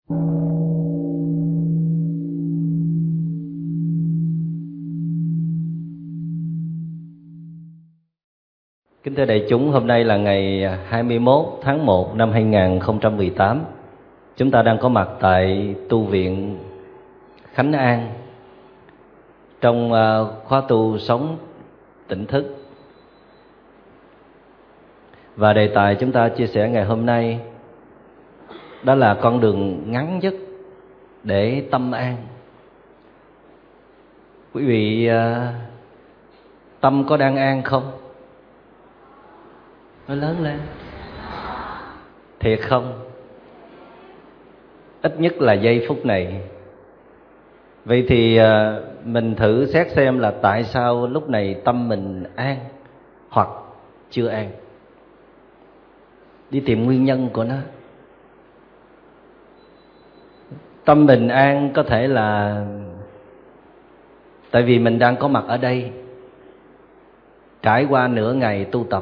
Kính thưa đại chúng, hôm nay là ngày 21 tháng 1 năm 2018. Chúng ta đang có mặt tại tu viện Khánh An trong khóa tu sống tỉnh thức. Và đề tài chúng ta chia sẻ ngày hôm nay đó là con đường ngắn nhất để tâm an. Quý vị tâm có đang an không? Nó lớn lên. Thiệt không? Ít nhất là giây phút này. Vậy thì mình thử xét xem là tại sao lúc này tâm mình an hoặc chưa an. Đi tìm nguyên nhân của nó. Tâm mình an có thể là tại vì mình đang có mặt ở đây, trải qua nửa ngày tu tập,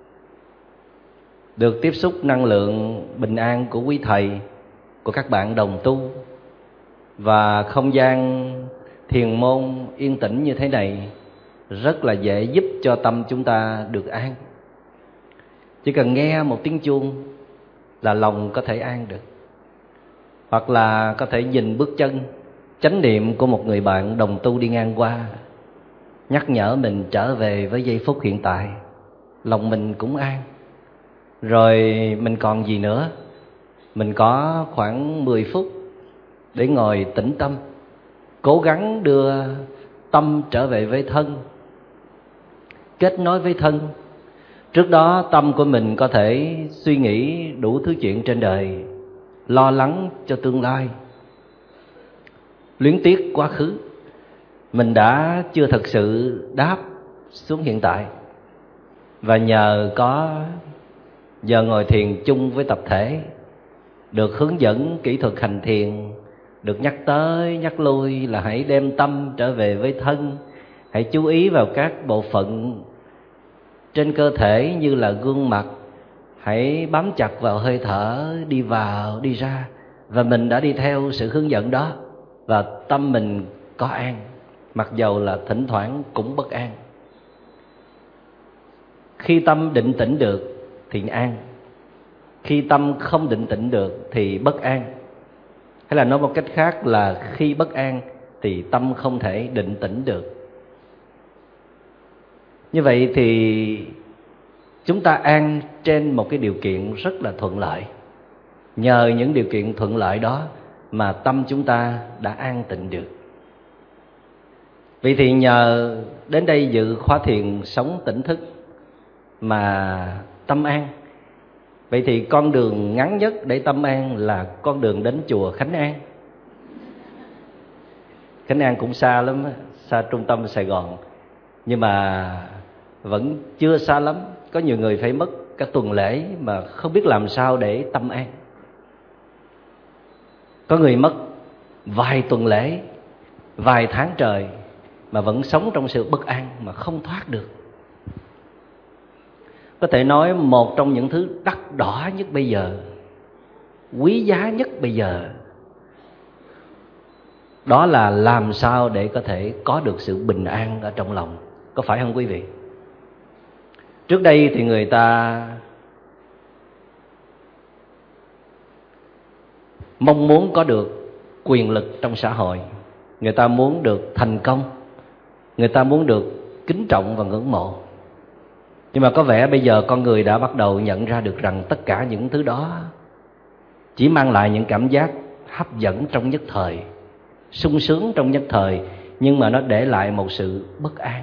được tiếp xúc năng lượng bình an của quý thầy, của các bạn đồng tu, và không gian thiền môn yên tĩnh như thế này rất là dễ giúp cho tâm chúng ta được an. Chỉ cần nghe một tiếng chuông là lòng có thể an được. Hoặc là có thể nhìn bước chân chánh niệm của một người bạn đồng tu đi ngang qua, nhắc nhở mình trở về với giây phút hiện tại, lòng mình cũng an. Rồi mình còn gì nữa? Mình có khoảng 10 phút để ngồi tĩnh tâm, cố gắng đưa tâm trở về với thân, kết nối với thân. Trước đó tâm của mình có thể suy nghĩ đủ thứ chuyện trên đời, lo lắng cho tương lai, luyến tiếc quá khứ. Mình đã chưa thực sự đáp xuống hiện tại. Và nhờ có giờ ngồi thiền chung với tập thể, được hướng dẫn kỹ thuật hành thiền, được nhắc tới nhắc lui là hãy đem tâm trở về với thân, hãy chú ý vào các bộ phận trên cơ thể như là gương mặt, hãy bám chặt vào hơi thở đi vào đi ra. Và mình đã đi theo sự hướng dẫn đó, và tâm mình có an, mặc dầu là thỉnh thoảng cũng bất an. Khi tâm định tĩnh được thì an, khi tâm không định tĩnh được thì bất an. Hay là nói một cách khác là khi bất an thì tâm không thể định tĩnh được. Như vậy thì chúng ta an trên một cái điều kiện rất là thuận lợi. Nhờ những điều kiện thuận lợi đó mà tâm chúng ta đã an tịnh được. Vậy thì nhờ đến đây dự khóa thiền sống tỉnh thức mà tâm an. Vậy thì con đường ngắn nhất để tâm an là con đường đến chùa Khánh An. Khánh An cũng xa lắm, xa trung tâm Sài Gòn, nhưng mà vẫn chưa xa lắm. Có nhiều người phải mất cả tuần lễ mà không biết làm sao để tâm an. Có người mất vài tuần lễ, vài tháng trời mà vẫn sống trong sự bất an mà không thoát được. Có thể nói một trong những thứ đắt đỏ nhất bây giờ, quý giá nhất bây giờ, đó là làm sao để có thể có được sự bình an ở trong lòng. Có phải không quý vị? Trước đây thì người ta mong muốn có được quyền lực trong xã hội, người ta muốn được thành công, người ta muốn được kính trọng và ngưỡng mộ. Nhưng mà có vẻ bây giờ con người đã bắt đầu nhận ra được rằng tất cả những thứ đó chỉ mang lại những cảm giác hấp dẫn trong nhất thời, sung sướng trong nhất thời, nhưng mà nó để lại một sự bất an.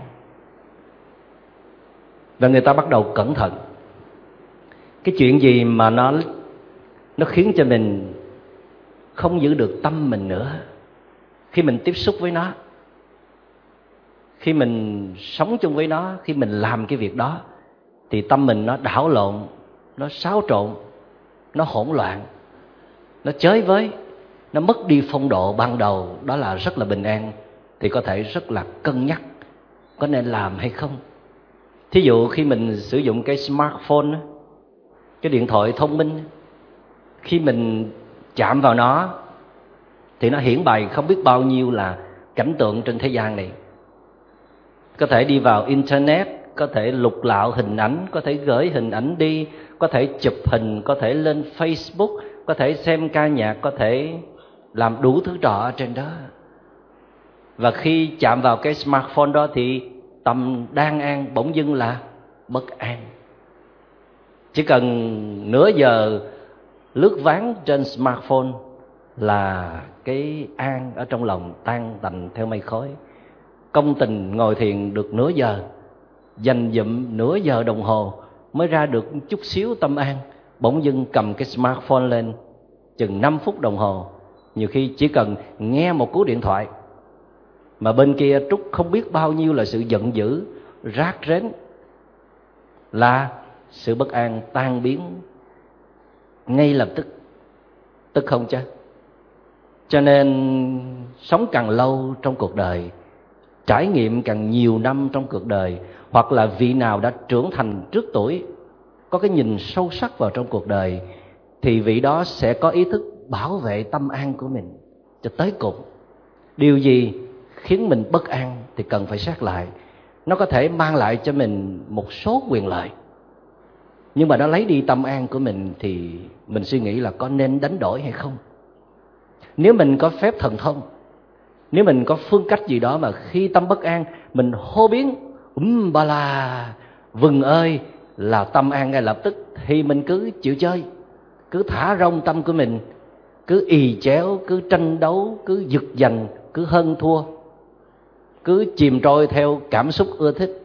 Và người ta bắt đầu cẩn thận. Cái chuyện gì mà nó khiến cho mình không giữ được tâm mình nữa, khi mình tiếp xúc với nó, khi mình sống chung với nó, khi mình làm cái việc đó, thì tâm mình nó đảo lộn, nó xáo trộn, nó hỗn loạn, nó chới với, nó mất đi phong độ ban đầu, đó là rất là bình an, thì có thể rất là cân nhắc có nên làm hay không. Thí dụ khi mình sử dụng cái smartphone, cái điện thoại thông minh, khi mình chạm vào nó thì nó hiển bày không biết bao nhiêu là cảnh tượng trên thế gian này. Có thể đi vào internet, có thể lục lạo hình ảnh, có thể gửi hình ảnh đi, có thể chụp hình, có thể lên Facebook, có thể xem ca nhạc, có thể làm đủ thứ trò ở trên đó. Và khi chạm vào cái smartphone đó thì tâm đang an bỗng dưng là bất an. Chỉ cần nửa giờ lướt ván trên smartphone là cái an ở trong lòng tan tành theo mây khói. Công tình ngồi thiền được nửa giờ, dành dụm nửa giờ đồng hồ mới ra được chút xíu tâm an, bỗng dưng cầm cái smartphone lên chừng 5 phút đồng hồ, nhiều khi chỉ cần nghe một cú điện thoại mà bên kia trút không biết bao nhiêu là sự giận dữ, rát rến, là sự bất an tan biến ngay lập tức. Tức không chứ? Cho nên sống càng lâu trong cuộc đời, trải nghiệm càng nhiều năm trong cuộc đời, hoặc là vị nào đã trưởng thành trước tuổi, có cái nhìn sâu sắc vào trong cuộc đời, thì vị đó sẽ có ý thức bảo vệ tâm an của mình cho tới cùng. Điều gì khiến mình bất an thì cần phải xét lại. Nó có thể mang lại cho mình một số quyền lợi, nhưng mà nó lấy đi tâm an của mình thì mình suy nghĩ là có nên đánh đổi hay không. Nếu mình có phép thần thông, nếu mình có phương cách gì đó mà khi tâm bất an mình hô biến ba la vừng ơi là tâm an ngay lập tức, thì mình cứ chịu chơi, cứ thả rông tâm của mình, cứ ì chéo, cứ tranh đấu, cứ giật giành, cứ hơn thua, cứ chìm trôi theo cảm xúc ưa thích.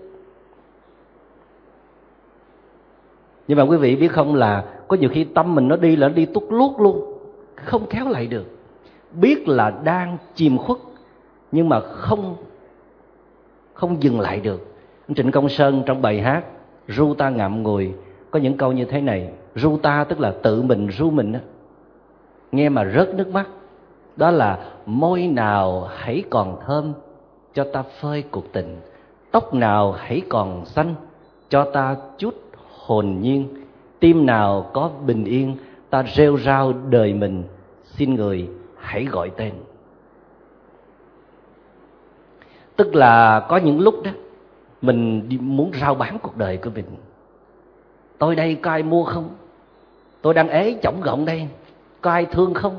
Nhưng mà quý vị biết không, là có nhiều khi tâm mình nó đi là nó đi tút lút luôn, không kéo lại được. Biết là đang chìm khuất nhưng mà không dừng lại được. Trịnh Công Sơn trong bài hát Ru Ta Ngậm Ngùi có những câu như thế này. Ru ta tức là tự mình ru mình đó. Nghe mà rớt nước mắt. Đó là: môi nào hãy còn thơm cho ta phơi cuộc tình, tóc nào hãy còn xanh cho ta chút hồn nhiên, tim nào có bình yên ta rêu rao đời mình, xin người hãy gọi tên. Tức là có những lúc đó mình muốn rao bán cuộc đời của mình. Tôi đây có ai mua không? Tôi đang ế chổng gọng đây, có ai thương không?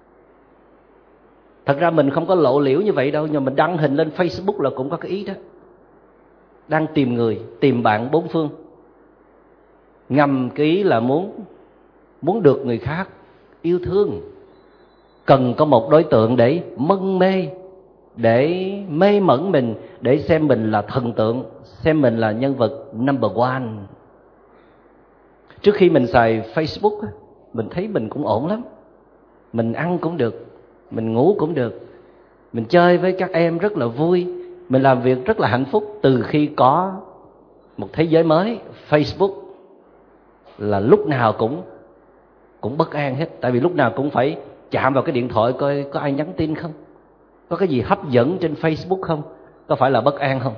Thật ra mình không có lộ liễu như vậy đâu, nhưng mình đăng hình lên Facebook là cũng có cái ý đó. Đang tìm người, tìm bạn bốn phương, ngầm cái ý là muốn được người khác yêu thương, cần có một đối tượng để mân mê, để mê mẩn mình, để xem mình là thần tượng, xem mình là nhân vật number one. Trước khi mình xài Facebook, mình thấy mình cũng ổn lắm. Mình ăn cũng được, mình ngủ cũng được, mình chơi với các em rất là vui, mình làm việc rất là hạnh phúc. Từ khi có một thế giới mới, Facebook, là lúc nào cũng bất an hết. Tại vì lúc nào cũng phải chạm vào cái điện thoại coi có ai nhắn tin không, có cái gì hấp dẫn trên Facebook không, có phải là bất an không?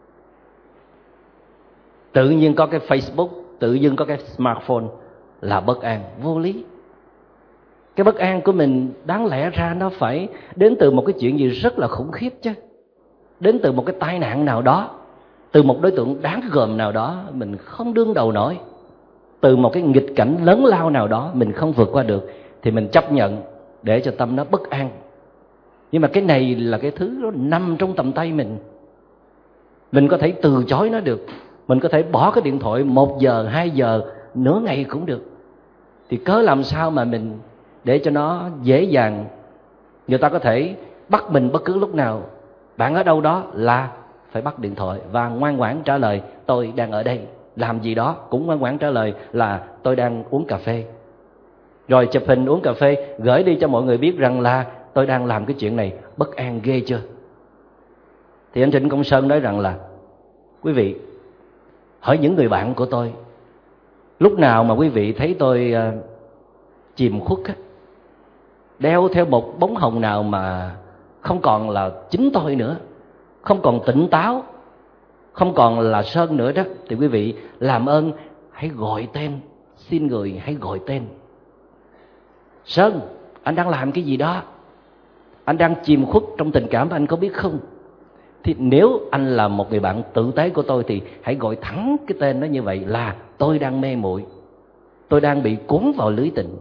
Tự nhiên có cái Facebook, tự nhiên có cái smartphone là bất an, vô lý. Cái bất an của mình đáng lẽ ra nó phải đến từ một cái chuyện gì rất là khủng khiếp chứ. Đến từ một cái tai nạn nào đó, từ một đối tượng đáng gờm nào đó mình không đương đầu nổi, từ một cái nghịch cảnh lớn lao nào đó mình không vượt qua được, thì mình chấp nhận để cho tâm nó bất an. Nhưng mà cái này là cái thứ nó nằm trong tầm tay mình. Mình có thể từ chối nó được, mình có thể bỏ cái điện thoại 1 giờ, 2 giờ, nửa ngày cũng được. Thì cớ làm sao mà mình để cho nó dễ dàng. Người ta có thể bắt mình bất cứ lúc nào. Bạn ở đâu đó là phải bắt điện thoại và ngoan ngoãn trả lời tôi đang ở đây. Làm gì đó cũng ngoan ngoãn trả lời là tôi đang uống cà phê. Rồi chụp hình uống cà phê, gửi đi cho mọi người biết rằng là tôi đang làm cái chuyện này. Bất an ghê chưa? Thì anh Trịnh Công Sơn nói rằng là: quý vị, hỏi những người bạn của tôi, lúc nào mà quý vị thấy tôi chìm khuất á, đeo theo một bóng hồng nào mà không còn là chính tôi nữa, không còn tỉnh táo, không còn là Sơn nữa đó, thì quý vị làm ơn hãy gọi tên, xin người hãy gọi tên. Sơn, anh đang làm cái gì đó? Anh đang chìm khuất trong tình cảm, anh có biết không? Thì nếu anh là một người bạn tử tế của tôi thì hãy gọi thẳng cái tên nó như vậy là tôi đang mê muội, tôi đang bị cuốn vào lưới tình.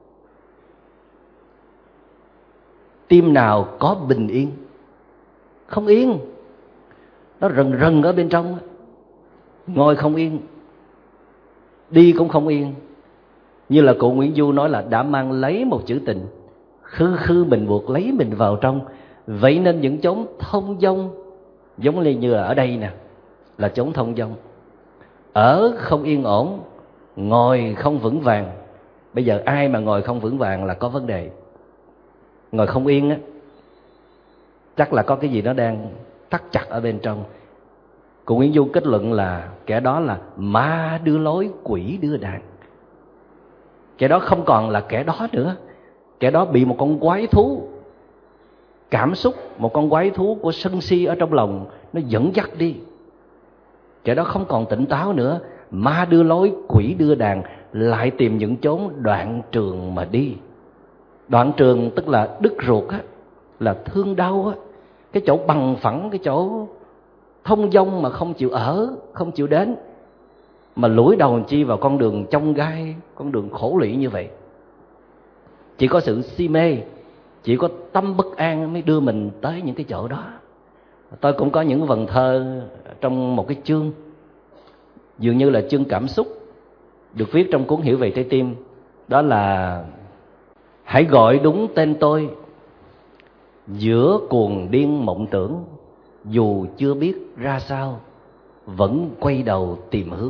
Tim nào có bình yên? Không yên. Nó rần rần ở bên trong, ngồi không yên, đi cũng không yên. Như là cụ Nguyễn Du nói là đã mang lấy một chữ tình, khư khư mình buộc lấy mình vào trong. Vậy nên những chốn thông dong, giống như là ở đây nè, là chốn thông dong. Ở không yên ổn, ngồi không vững vàng. Bây giờ ai mà ngồi không vững vàng là có vấn đề. Ngồi không yên á, chắc là có cái gì nó đang thắt chặt ở bên trong. Cụ Nguyễn Du kết luận là kẻ đó là ma đưa lối, quỷ đưa đàn. Kẻ đó không còn là kẻ đó nữa. Kẻ đó bị một con quái thú cảm xúc, một con quái thú của sân si ở trong lòng nó dẫn dắt đi. Kẻ đó không còn tỉnh táo nữa. Ma đưa lối, quỷ đưa đàn, lại tìm những chốn đoạn trường mà đi. Đoạn trường tức là đứt ruột á, là thương đau á, cái chỗ bằng phẳng, cái chỗ thông dong mà không chịu ở, không chịu đến, mà lủi đầu chi vào con đường chông gai, con đường khổ lụy như vậy. Chỉ có sự si mê, chỉ có tâm bất an mới đưa mình tới những cái chỗ đó. Tôi cũng có những vần thơ trong một cái chương, dường như là chương cảm xúc, được viết trong cuốn Hiểu Về Trái Tim. Đó là: hãy gọi đúng tên tôi giữa cuồng điên mộng tưởng, dù chưa biết ra sao vẫn quay đầu tìm hướng.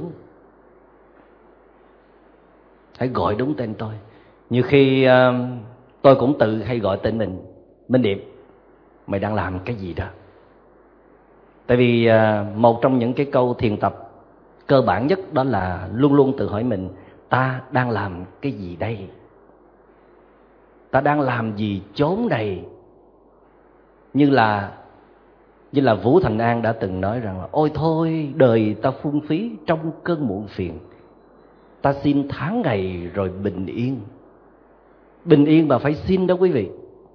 Hãy gọi đúng tên tôi. Nhiều khi tôi cũng tự hay gọi tên mình: Minh Điệp, mày đang làm cái gì đó? Tại vì một trong những cái câu thiền tập cơ bản nhất đó là luôn luôn tự hỏi mình: ta đang làm cái gì đây? Ta đang làm gì chốn này? Như là Vũ Thành An đã từng nói rằng là: ôi thôi, đời ta phung phí trong cơn muộn phiền, ta xin tháng ngày rồi bình yên. Bình yên mà phải xin đó quý vị.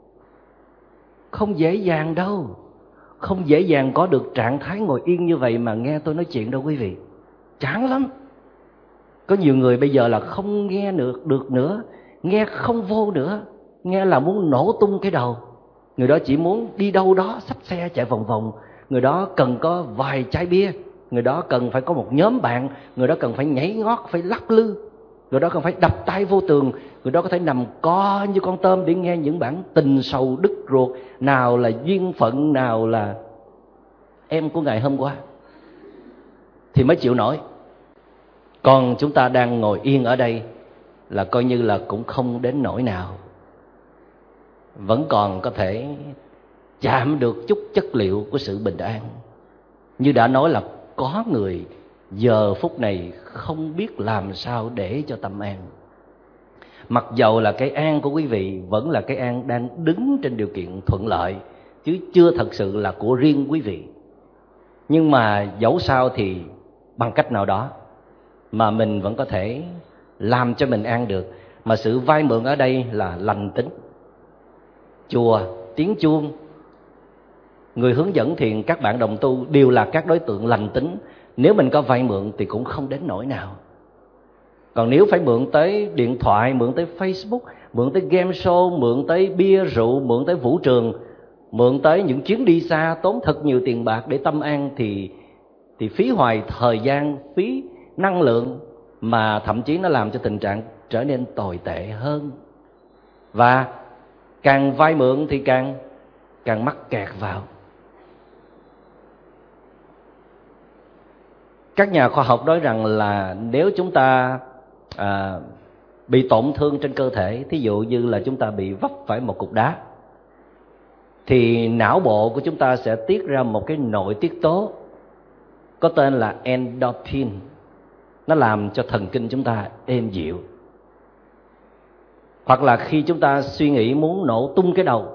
Không dễ dàng đâu. Không dễ dàng có được trạng thái ngồi yên như vậy mà nghe tôi nói chuyện đâu quý vị. Chán lắm. Có nhiều người bây giờ là không nghe được nữa, nghe không vô nữa, nghe là muốn nổ tung cái đầu. Người đó chỉ muốn đi đâu đó xách xe chạy vòng vòng. Người đó cần có vài chai bia. Người đó cần phải có một nhóm bạn. Người đó cần phải nhảy nhót, phải lắc lư. Người đó cần phải đập tay vô tường. Người đó có thể nằm co như con tôm để nghe những bản tình sầu đứt ruột. Nào là duyên phận, nào là em của ngày hôm qua, thì mới chịu nổi. Còn chúng ta đang ngồi yên ở đây là coi như là cũng không đến nỗi nào, vẫn còn có thể chạm được chút chất liệu của sự bình an. Như đã nói là có người giờ phút này không biết làm sao để cho tâm an. Mặc dầu là cái an của quý vị vẫn là cái an đang đứng trên điều kiện thuận lợi, chứ chưa thật sự là của riêng quý vị. Nhưng mà dẫu sao thì bằng cách nào đó mà mình vẫn có thể làm cho mình an được. Mà sự vay mượn ở đây là lành tính. Chùa, tiếng chuông, người hướng dẫn thiền, các bạn đồng tu đều là các đối tượng lành tính. Nếu mình có vay mượn thì cũng không đến nỗi nào. Còn nếu phải mượn tới điện thoại, mượn tới Facebook, mượn tới game show, mượn tới bia rượu, mượn tới vũ trường, mượn tới những chuyến đi xa tốn thật nhiều tiền bạc để tâm an thì phí hoài thời gian, phí năng lượng, mà thậm chí nó làm cho tình trạng trở nên tồi tệ hơn. Và càng vay mượn thì càng mắc kẹt vào. Các nhà khoa học nói rằng là nếu chúng ta bị tổn thương trên cơ thể, thí dụ như là chúng ta bị vấp phải một cục đá, thì não bộ của chúng ta sẽ tiết ra một cái nội tiết tố có tên là endorphin. Nó làm cho thần kinh chúng ta êm dịu. Hoặc là khi chúng ta suy nghĩ muốn nổ tung cái đầu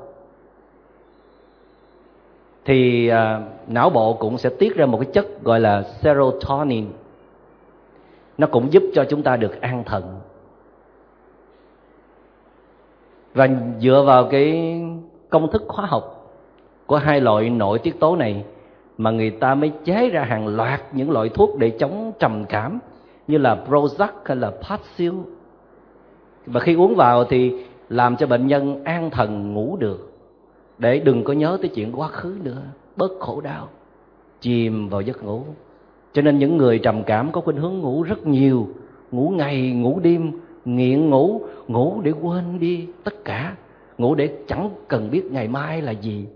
thì não bộ cũng sẽ tiết ra một cái chất gọi là serotonin. Nó cũng giúp cho chúng ta được an thần. Và dựa vào công thức hóa học của hai loại nội tiết tố này mà người ta mới chế ra hàng loạt những loại thuốc để chống trầm cảm như là Prozac hay là Paxil. Và khi uống vào thì làm cho bệnh nhân an thần ngủ được, để đừng có nhớ tới chuyện quá khứ nữa, bớt khổ đau, chìm vào giấc ngủ. Cho nên những người trầm cảm có khuynh hướng ngủ rất nhiều, ngủ ngày, ngủ đêm, nghiện ngủ, ngủ để quên đi tất cả, ngủ để chẳng cần biết ngày mai là gì.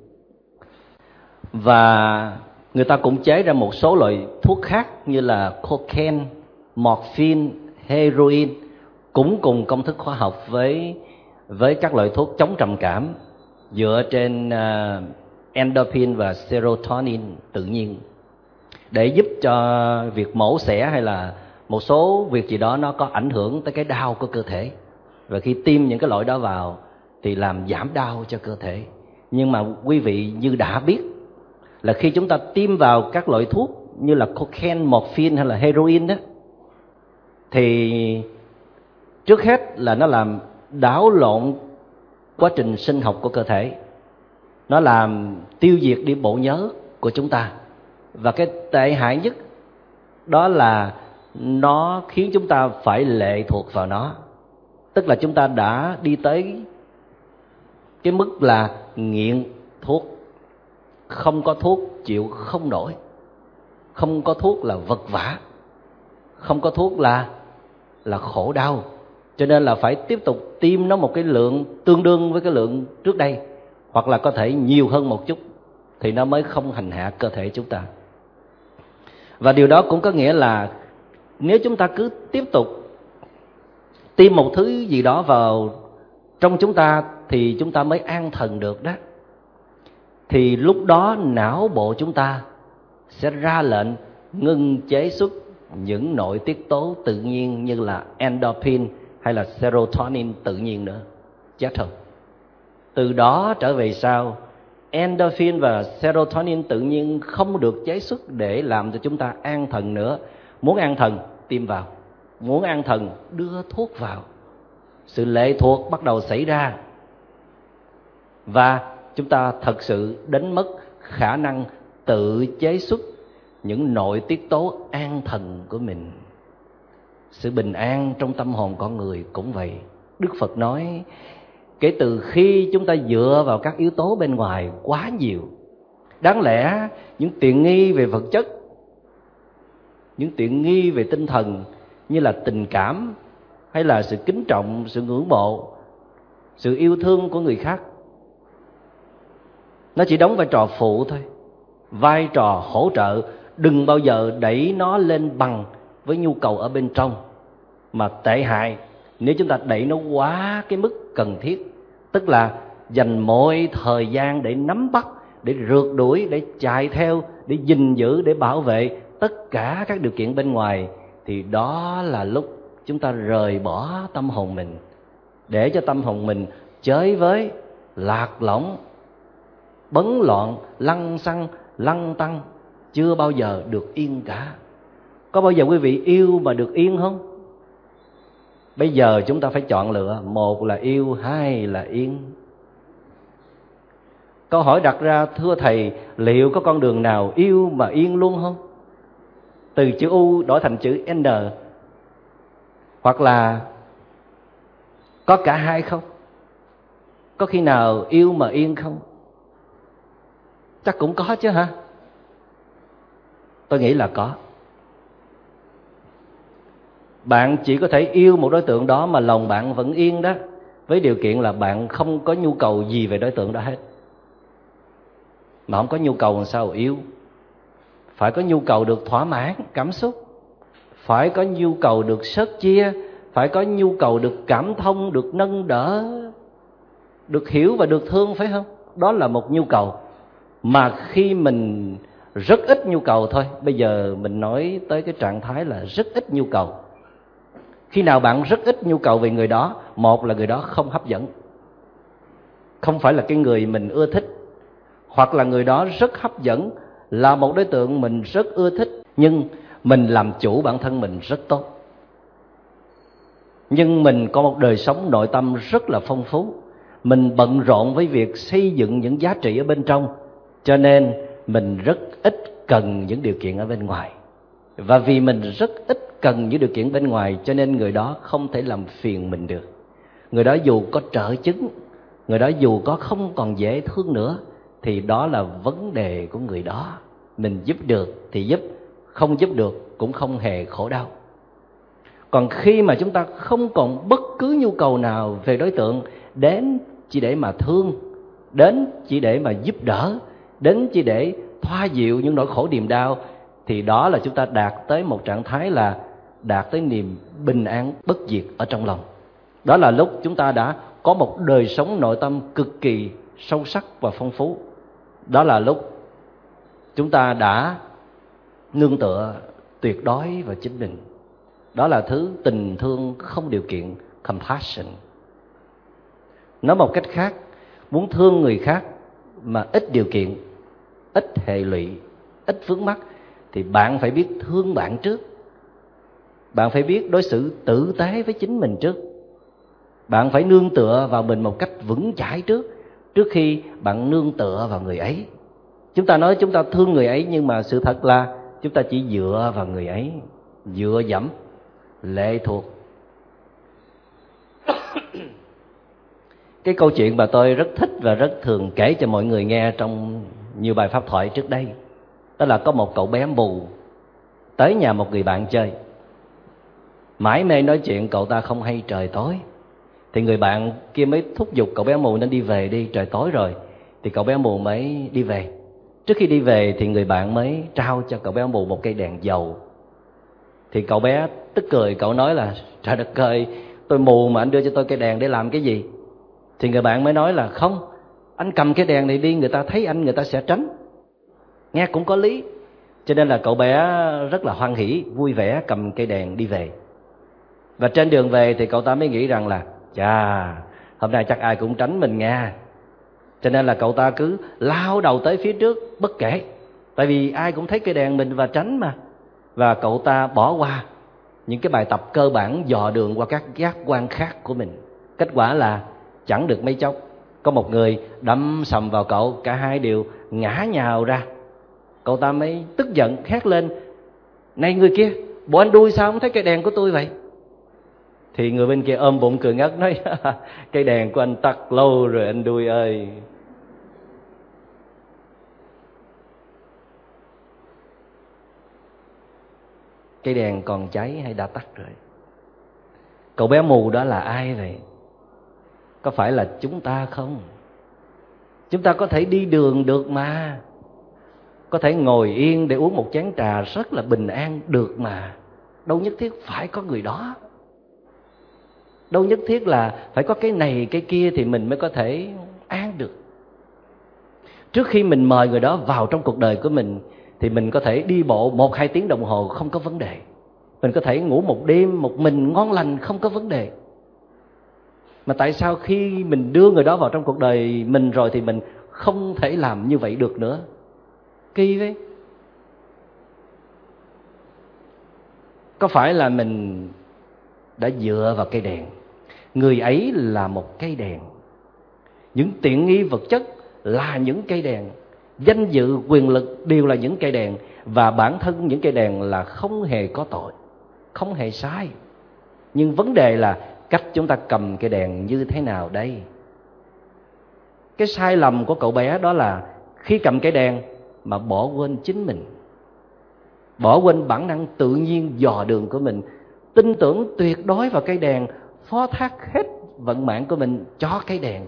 Và người ta cũng chế ra một số loại thuốc khác như là cocaine, morphine, heroin, cũng cùng công thức hóa học với các loại thuốc chống trầm cảm dựa trên endorphin và serotonin tự nhiên, để giúp cho việc mổ xẻ hay là một số việc gì đó nó có ảnh hưởng tới cái đau của cơ thể. Và khi tiêm những cái loại đó vào thì làm giảm đau cho cơ thể. Nhưng mà quý vị như đã biết là khi chúng ta tiêm vào các loại thuốc như là cocaine, morphine hay là heroin đó, thì trước hết là nó làm đảo lộn quá trình sinh học của cơ thể, nó làm tiêu diệt đi bộ nhớ của chúng ta. Và cái tệ hại nhất đó là nó khiến chúng ta phải lệ thuộc vào nó. Tức là chúng ta đã đi tới cái mức là nghiện thuốc. Không có thuốc chịu không nổi, không có thuốc là vật vã, không có thuốc là khổ đau. Cho nên là phải tiếp tục tiêm nó một cái lượng tương đương với cái lượng trước đây, hoặc là có thể nhiều hơn một chút, thì nó mới không hành hạ cơ thể chúng ta. Và điều đó cũng có nghĩa là nếu chúng ta cứ tiếp tục tiêm một thứ gì đó vào trong chúng ta thì chúng ta mới an thần được đó. Thì lúc đó não bộ chúng ta sẽ ra lệnh ngừng chế xuất những nội tiết tố tự nhiên như là endorphin hay là serotonin tự nhiên nữa. Chết rồi. Từ đó trở về sau, endorphin và serotonin tự nhiên không được chế xuất để làm cho chúng ta an thần nữa. Muốn an thần tiêm vào, muốn an thần đưa thuốc vào. Sự lệ thuộc bắt đầu xảy ra, và chúng ta thật sự đánh mất khả năng tự chế xuất những nội tiết tố an thần của mình. Sự bình an trong tâm hồn con người cũng vậy. Đức Phật nói, kể từ khi chúng ta dựa vào các yếu tố bên ngoài quá nhiều, đáng lẽ những tiện nghi về vật chất, những tiện nghi về tinh thần như là tình cảm hay là sự kính trọng, sự ngưỡng mộ, sự yêu thương của người khác, nó chỉ đóng vai trò phụ thôi, vai trò hỗ trợ. Đừng bao giờ đẩy nó lên bằng với nhu cầu ở bên trong. Mà tệ hại nếu chúng ta đẩy nó quá cái mức cần thiết, tức là dành mọi thời gian để nắm bắt, để rượt đuổi, để chạy theo, để gìn giữ, để bảo vệ tất cả các điều kiện bên ngoài, thì đó là lúc chúng ta rời bỏ tâm hồn mình, để cho tâm hồn mình chơi với, lạc lõng, bấn loạn, lăng xăng, lăng tăng, chưa bao giờ được yên cả. Có bao giờ quý vị yêu mà được yên không? Bây giờ chúng ta phải chọn lựa, một là yêu, hai là yên. Câu hỏi đặt ra, thưa thầy, liệu có con đường nào yêu mà yên luôn không? Từ chữ U đổi thành chữ N, hoặc là có cả hai không? Có khi nào yêu mà yên không? Chắc cũng có chứ hả? Tôi nghĩ là có. Bạn chỉ có thể yêu một đối tượng đó mà lòng bạn vẫn yên đó, với điều kiện là bạn không có nhu cầu gì về đối tượng đó hết. Mà không có nhu cầu làm sao yêu? Phải có nhu cầu được thỏa mãn cảm xúc, phải có nhu cầu được sớt chia, phải có nhu cầu được cảm thông, được nâng đỡ, được hiểu và được thương, phải không? Đó là một nhu cầu. Mà khi mình rất ít nhu cầu thôi, bây giờ mình nói tới cái trạng thái là rất ít nhu cầu. Khi nào bạn rất ít nhu cầu về người đó, một là người đó không hấp dẫn, không phải là cái người mình ưa thích, hoặc là người đó rất hấp dẫn, là một đối tượng mình rất ưa thích, nhưng mình làm chủ bản thân mình rất tốt, nhưng mình có một đời sống nội tâm rất là phong phú, mình bận rộn với việc xây dựng những giá trị ở bên trong, cho nên mình rất ít cần những điều kiện ở bên ngoài. Và vì mình rất ít cần những điều kiện bên ngoài, cho nên người đó không thể làm phiền mình được. Người đó dù có trợ chứng, người đó dù có không còn dễ thương nữa, thì đó là vấn đề của người đó. Mình giúp được thì giúp, không giúp được cũng không hề khổ đau. Còn khi mà chúng ta không còn bất cứ nhu cầu nào về đối tượng, đến chỉ để mà thương, đến chỉ để mà giúp đỡ, đến chỉ để thoa dịu những nỗi khổ niềm đau, thì đó là chúng ta đạt tới một trạng thái là đạt tới niềm bình an bất diệt ở trong lòng. Đó là lúc chúng ta đã có một đời sống nội tâm cực kỳ sâu sắc và phong phú. Đó là lúc chúng ta đã nương tựa tuyệt đối vào chính mình. Đó là thứ tình thương không điều kiện, compassion. Nói một cách khác, muốn thương người khác mà ít điều kiện, ít hệ lụy, ít vướng mắc, thì bạn phải biết thương bạn trước. Bạn phải biết đối xử tử tế với chính mình trước. Bạn phải nương tựa vào mình một cách vững chãi trước khi bạn nương tựa vào người ấy. Chúng ta nói chúng ta thương người ấy, nhưng mà sự thật là chúng ta chỉ dựa vào người ấy, dựa dẫm, lệ thuộc. Cái câu chuyện mà tôi rất thích và rất thường kể cho mọi người nghe trong nhiều bài pháp thoại trước đây, đó là có một cậu bé mù tới nhà một người bạn chơi. Mãi mê nói chuyện, cậu ta không hay trời tối. Thì người bạn kia mới thúc giục cậu bé mù nên đi về đi, trời tối rồi. Thì cậu bé mù mới đi về. Trước khi đi về thì người bạn mới trao cho cậu bé mù một cây đèn dầu. Thì cậu bé tức cười, cậu nói là trời đất ơi, tôi mù mà anh đưa cho tôi cây đèn để làm cái gì? Thì người bạn mới nói là không, anh cầm cái đèn này đi, người ta thấy anh người ta sẽ tránh. Nghe cũng có lý. Cho nên là cậu bé rất là hoan hỉ, vui vẻ cầm cây đèn đi về. Và trên đường về thì cậu ta mới nghĩ rằng là chà, hôm nay chắc ai cũng tránh mình nha. Cho nên là cậu ta cứ lao đầu tới phía trước bất kể, tại vì ai cũng thấy cây đèn mình và tránh mà. Và cậu ta bỏ qua những cái bài tập cơ bản dò đường qua các giác quan khác của mình. Kết quả là chẳng được mấy chốc, có một người đâm sầm vào cậu, cả hai đều ngã nhào ra. Cậu ta mới tức giận hét lên: này người kia, bộ anh đuôi sao không thấy cây đèn của tôi vậy? Thì người bên kia ôm bụng cười ngất nói cây đèn của anh tắt lâu rồi anh đuôi ơi. Cây đèn còn cháy hay đã tắt rồi? Cậu bé mù đó là ai vậy? Có phải là chúng ta không? Chúng ta có thể đi đường được mà, có thể ngồi yên để uống một chén trà rất là bình an được mà. Đâu nhất thiết phải có người đó. Đâu nhất thiết là phải có cái này cái kia thì mình mới có thể an được. Trước khi mình mời người đó vào trong cuộc đời của mình thì mình có thể đi bộ 1-2 tiếng đồng hồ không có vấn đề. Mình có thể ngủ một đêm một mình ngon lành không có vấn đề. Mà tại sao khi mình đưa người đó vào trong cuộc đời mình rồi thì mình không thể làm như vậy được nữa? Kỳ vậy. Có phải là mình đã dựa vào cây đèn? Người ấy là một cây đèn. Những tiện nghi vật chất là những cây đèn. Danh dự, quyền lực đều là những cây đèn. Và bản thân những cây đèn là không hề có tội, không hề sai. Nhưng vấn đề là cách chúng ta cầm cây đèn như thế nào đây? Cái sai lầm của cậu bé đó là khi cầm cây đèn mà bỏ quên chính mình, bỏ quên bản năng tự nhiên dò đường của mình, tin tưởng tuyệt đối vào cây đèn, phó thác hết vận mạng của mình cho cây đèn.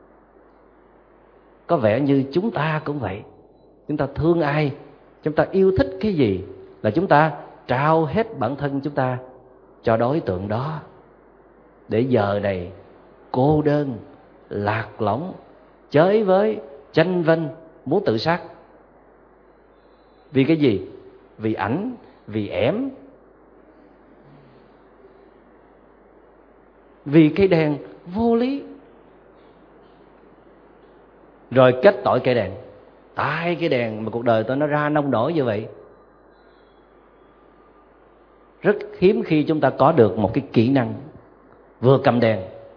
Có vẻ như chúng ta cũng vậy. Chúng ta thương ai, chúng ta yêu thích cái gì là chúng ta trao hết bản thân chúng ta cho đối tượng đó. Để giờ này cô đơn, lạc lõng, chới với, tranh vênh, muốn tự sát. Vì cái gì? Vì ảnh, vì ẻm, vì cây đèn vô lý. Rồi kết tội cây đèn. Tại cái đèn mà cuộc đời tôi nó ra nông nổi như vậy. Rất hiếm khi chúng ta có được một cái kỹ năng vừa cầm đèn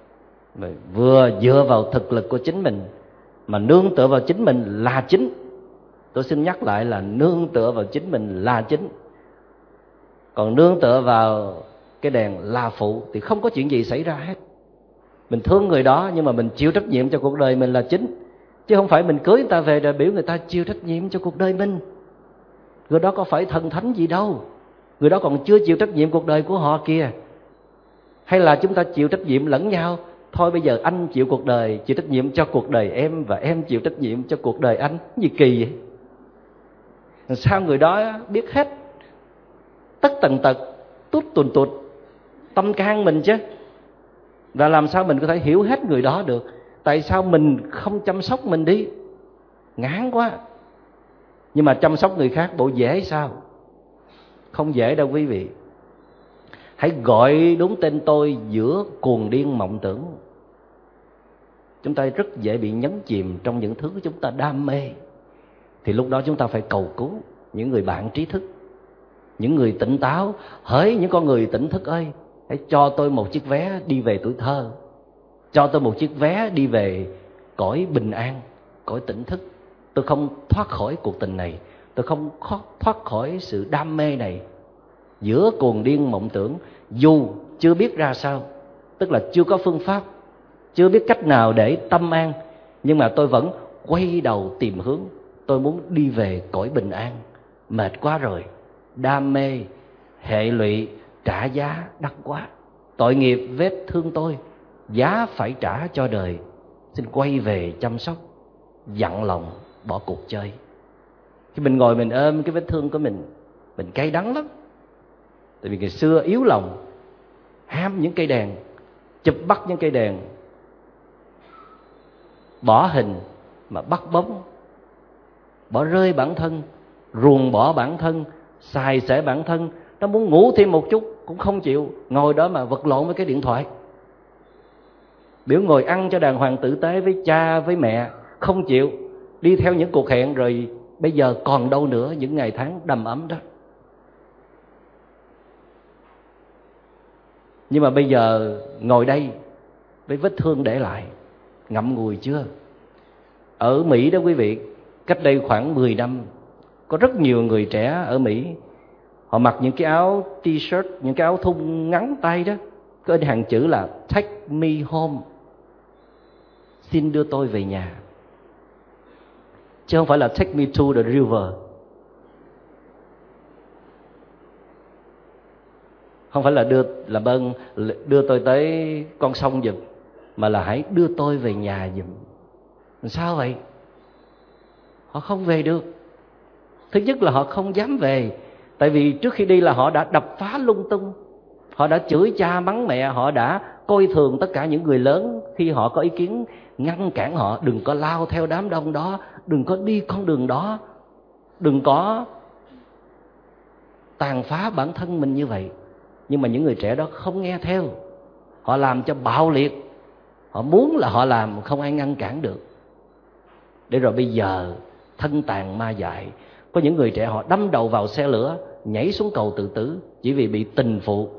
vừa dựa vào thực lực của chính mình, mà nương tựa vào chính mình là chính. Tôi xin nhắc lại là nương tựa vào chính mình là chính. Còn nương tựa vào cái đèn là phụ thì không có chuyện gì xảy ra hết. Mình thương người đó nhưng mà mình chịu trách nhiệm cho cuộc đời mình là chính. Chứ không phải mình cưới người ta về rồi biểu người ta chịu trách nhiệm cho cuộc đời mình. Người đó có phải thần thánh gì đâu. Người đó còn chưa chịu trách nhiệm cuộc đời của họ kìa. Hay là chúng ta chịu trách nhiệm lẫn nhau. Thôi bây giờ anh chịu cuộc đời, chịu trách nhiệm cho cuộc đời em, và em chịu trách nhiệm cho cuộc đời anh. Gì kỳ vậy? Sao người đó biết hết tất tần tật, tút tuồn tụt tâm can mình chứ? Và làm sao mình có thể hiểu hết người đó được? Tại sao mình không chăm sóc mình đi? Ngán quá. Nhưng mà chăm sóc người khác bộ dễ sao? Không dễ đâu quý vị. Hãy gọi đúng tên tôi giữa cuồng điên mộng tưởng. Chúng ta rất dễ bị nhấn chìm trong những thứ chúng ta đam mê. Thì lúc đó chúng ta phải cầu cứu những người bạn trí thức, những người tỉnh táo. Hỡi những con người tỉnh thức ơi, hãy cho tôi một chiếc vé đi về tuổi thơ. Cho tôi một chiếc vé đi về cõi bình an, cõi tỉnh thức. Tôi không thoát khỏi cuộc tình này, tôi không thoát khỏi sự đam mê này. Giữa cuồng điên mộng tưởng, dù chưa biết ra sao, tức là chưa có phương pháp, chưa biết cách nào để tâm an, nhưng mà tôi vẫn quay đầu tìm hướng. Tôi muốn đi về cõi bình an. Mệt quá rồi, đam mê, hệ lụy, trả giá đắt quá. Tội nghiệp vết thương tôi, giá phải trả cho đời. Xin quay về chăm sóc, dặn lòng bỏ cuộc chơi. Khi mình ngồi mình ôm cái vết thương của mình cay đắng lắm. Tại vì ngày xưa yếu lòng, ham những cây đèn, chụp bắt những cây đèn, bỏ hình mà bắt bóng, bỏ rơi bản thân, ruồng bỏ bản thân, xài xẻ bản thân. Nó muốn ngủ thêm một chút cũng không chịu, ngồi đó mà vật lộn với cái điện thoại. Biểu ngồi ăn cho đàng hoàng tử tế với cha với mẹ, không chịu. Đi theo những cuộc hẹn, rồi bây giờ còn đâu nữa những ngày tháng đầm ấm đó. Nhưng mà bây giờ ngồi đây với vết thương để lại, ngậm ngùi chưa? Ở Mỹ đó quý vị, cách đây khoảng 10 năm, có rất nhiều người trẻ ở Mỹ, họ mặc những cái áo t-shirt, những cái áo thun ngắn tay đó, có in hàng chữ là Take me home, xin đưa tôi về nhà. Chứ không phải là Take me to the river. Không phải là đưa tôi tới con sông giùm, mà là hãy đưa tôi về nhà giùm. Sao vậy? Họ không về được. Thứ nhất là họ không dám về, tại vì trước khi đi là họ đã đập phá lung tung. Họ đã chửi cha mắng mẹ, họ đã coi thường tất cả những người lớn khi họ có ý kiến ngăn cản họ: đừng có lao theo đám đông đó, đừng có đi con đường đó, đừng có tàn phá bản thân mình như vậy. Nhưng mà những người trẻ đó không nghe theo, họ làm cho bạo liệt. Họ muốn là họ làm, không ai ngăn cản được. Để rồi bây giờ thân tàn ma dại, có những người trẻ họ đâm đầu vào xe lửa, nhảy xuống cầu tự tử chỉ vì bị tình phụ,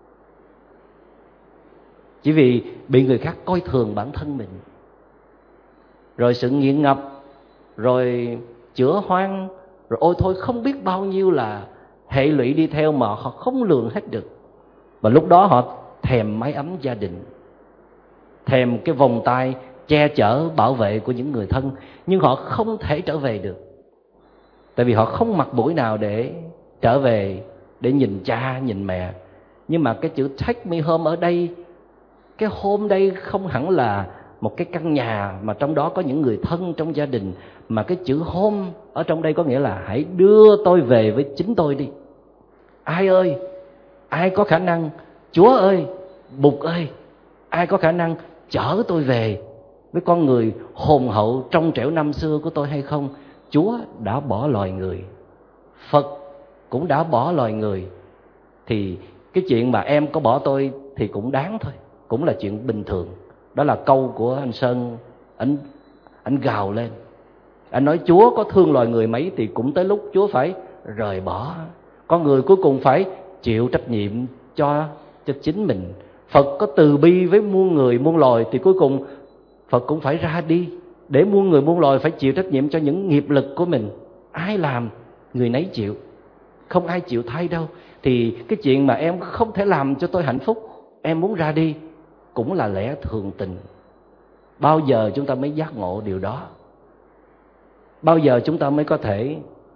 chỉ vì bị người khác coi thường bản thân mình. Rồi sự nghiện ngập, rồi chữa hoang, rồi ôi thôi không biết bao nhiêu là hệ lụy đi theo mà họ không lường hết được. Và lúc đó họ thèm mái ấm gia đình, thèm cái vòng tay che chở bảo vệ của những người thân, nhưng họ không thể trở về được. Tại vì họ không mặt mũi nào để trở về, để nhìn cha, nhìn mẹ. Nhưng mà cái chữ take me home ở đây, cái home đây không hẳn là một cái căn nhà mà trong đó có những người thân trong gia đình, mà cái chữ home ở trong đây có nghĩa là hãy đưa tôi về với chính tôi đi. Ai ơi, ai có khả năng, Chúa ơi, Bụt ơi, ai có khả năng chở tôi về với con người hồn hậu trong trẻo năm xưa của tôi hay không? Chúa đã bỏ loài người, Phật cũng đã bỏ loài người, thì cái chuyện mà em có bỏ tôi thì cũng đáng thôi, cũng là chuyện bình thường. Đó là câu của anh Sơn, anh gào lên. Anh nói Chúa có thương loài người mấy thì cũng tới lúc Chúa phải rời bỏ. Con người cuối cùng phải chịu trách nhiệm cho chính mình, Phật có từ bi với muôn người muôn loài, thì cuối cùng Phật cũng phải ra đi để muôn người muôn loài phải chịu trách nhiệm cho những nghiệp lực của mình. Ai làm người nấy chịu, không ai chịu thay đâu. Thì cái chuyện mà em không thể làm cho tôi hạnh phúc, em muốn ra đi, cũng là lẽ thường tình. Bao giờ chúng ta mới giác ngộ điều đó? Bao giờ chúng ta mới có thể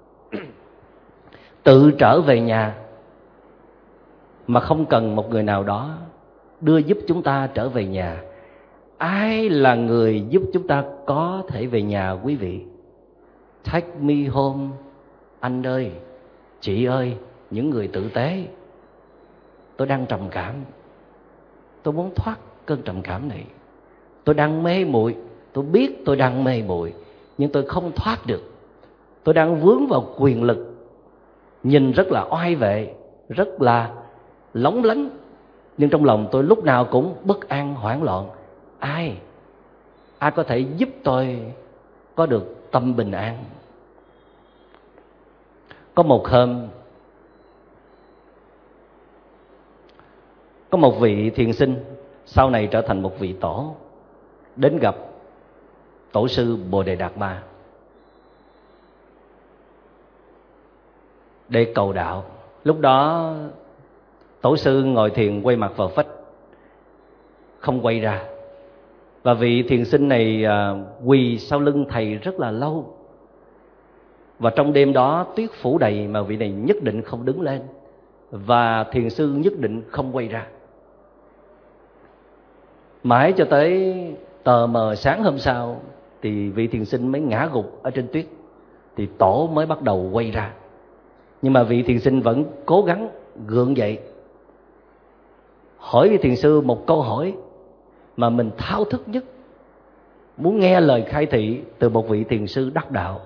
tự trở về nhà mà không cần một người nào đó đưa giúp chúng ta trở về nhà? Ai là người giúp chúng ta có thể về nhà quý vị? Take me home, anh ơi, chị ơi, những người tử tế. Tôi đang trầm cảm, tôi muốn thoát cơn trầm cảm này. Tôi đang mê muội, tôi biết tôi đang mê muội, nhưng tôi không thoát được. Tôi đang vướng vào quyền lực, nhìn rất là oai vệ, rất là lóng lánh, nhưng trong lòng tôi lúc nào cũng bất an, hoảng loạn. Ai có thể giúp tôi có được tâm bình an? Có một hôm, có một vị thiền sinh sau này trở thành một vị tổ đến gặp tổ sư Bồ Đề Đạt Ma để cầu đạo. Lúc đó tổ sư ngồi thiền quay mặt vào vách, không quay ra. Và vị thiền sinh này quỳ sau lưng thầy rất là lâu. Và trong đêm đó tuyết phủ đầy mà vị này nhất định không đứng lên, và thiền sư nhất định không quay ra. Mãi cho tới tờ mờ sáng hôm sau thì vị thiền sinh mới ngã gục ở trên tuyết, thì tổ mới bắt đầu quay ra. Nhưng mà vị thiền sinh vẫn cố gắng gượng dậy, hỏi vị thiền sư một câu hỏi mà mình thao thức nhất, muốn nghe lời khai thị từ một vị thiền sư đắc đạo.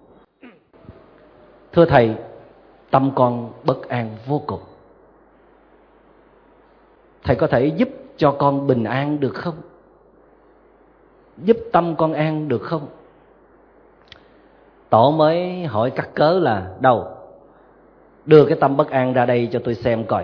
Thưa thầy, tâm con bất an vô cùng. Thầy có thể giúp cho con bình an được không? Giúp tâm con an được không? Tổ mới hỏi cắt cớ là đâu, đưa cái tâm bất an ra đây cho tôi xem coi.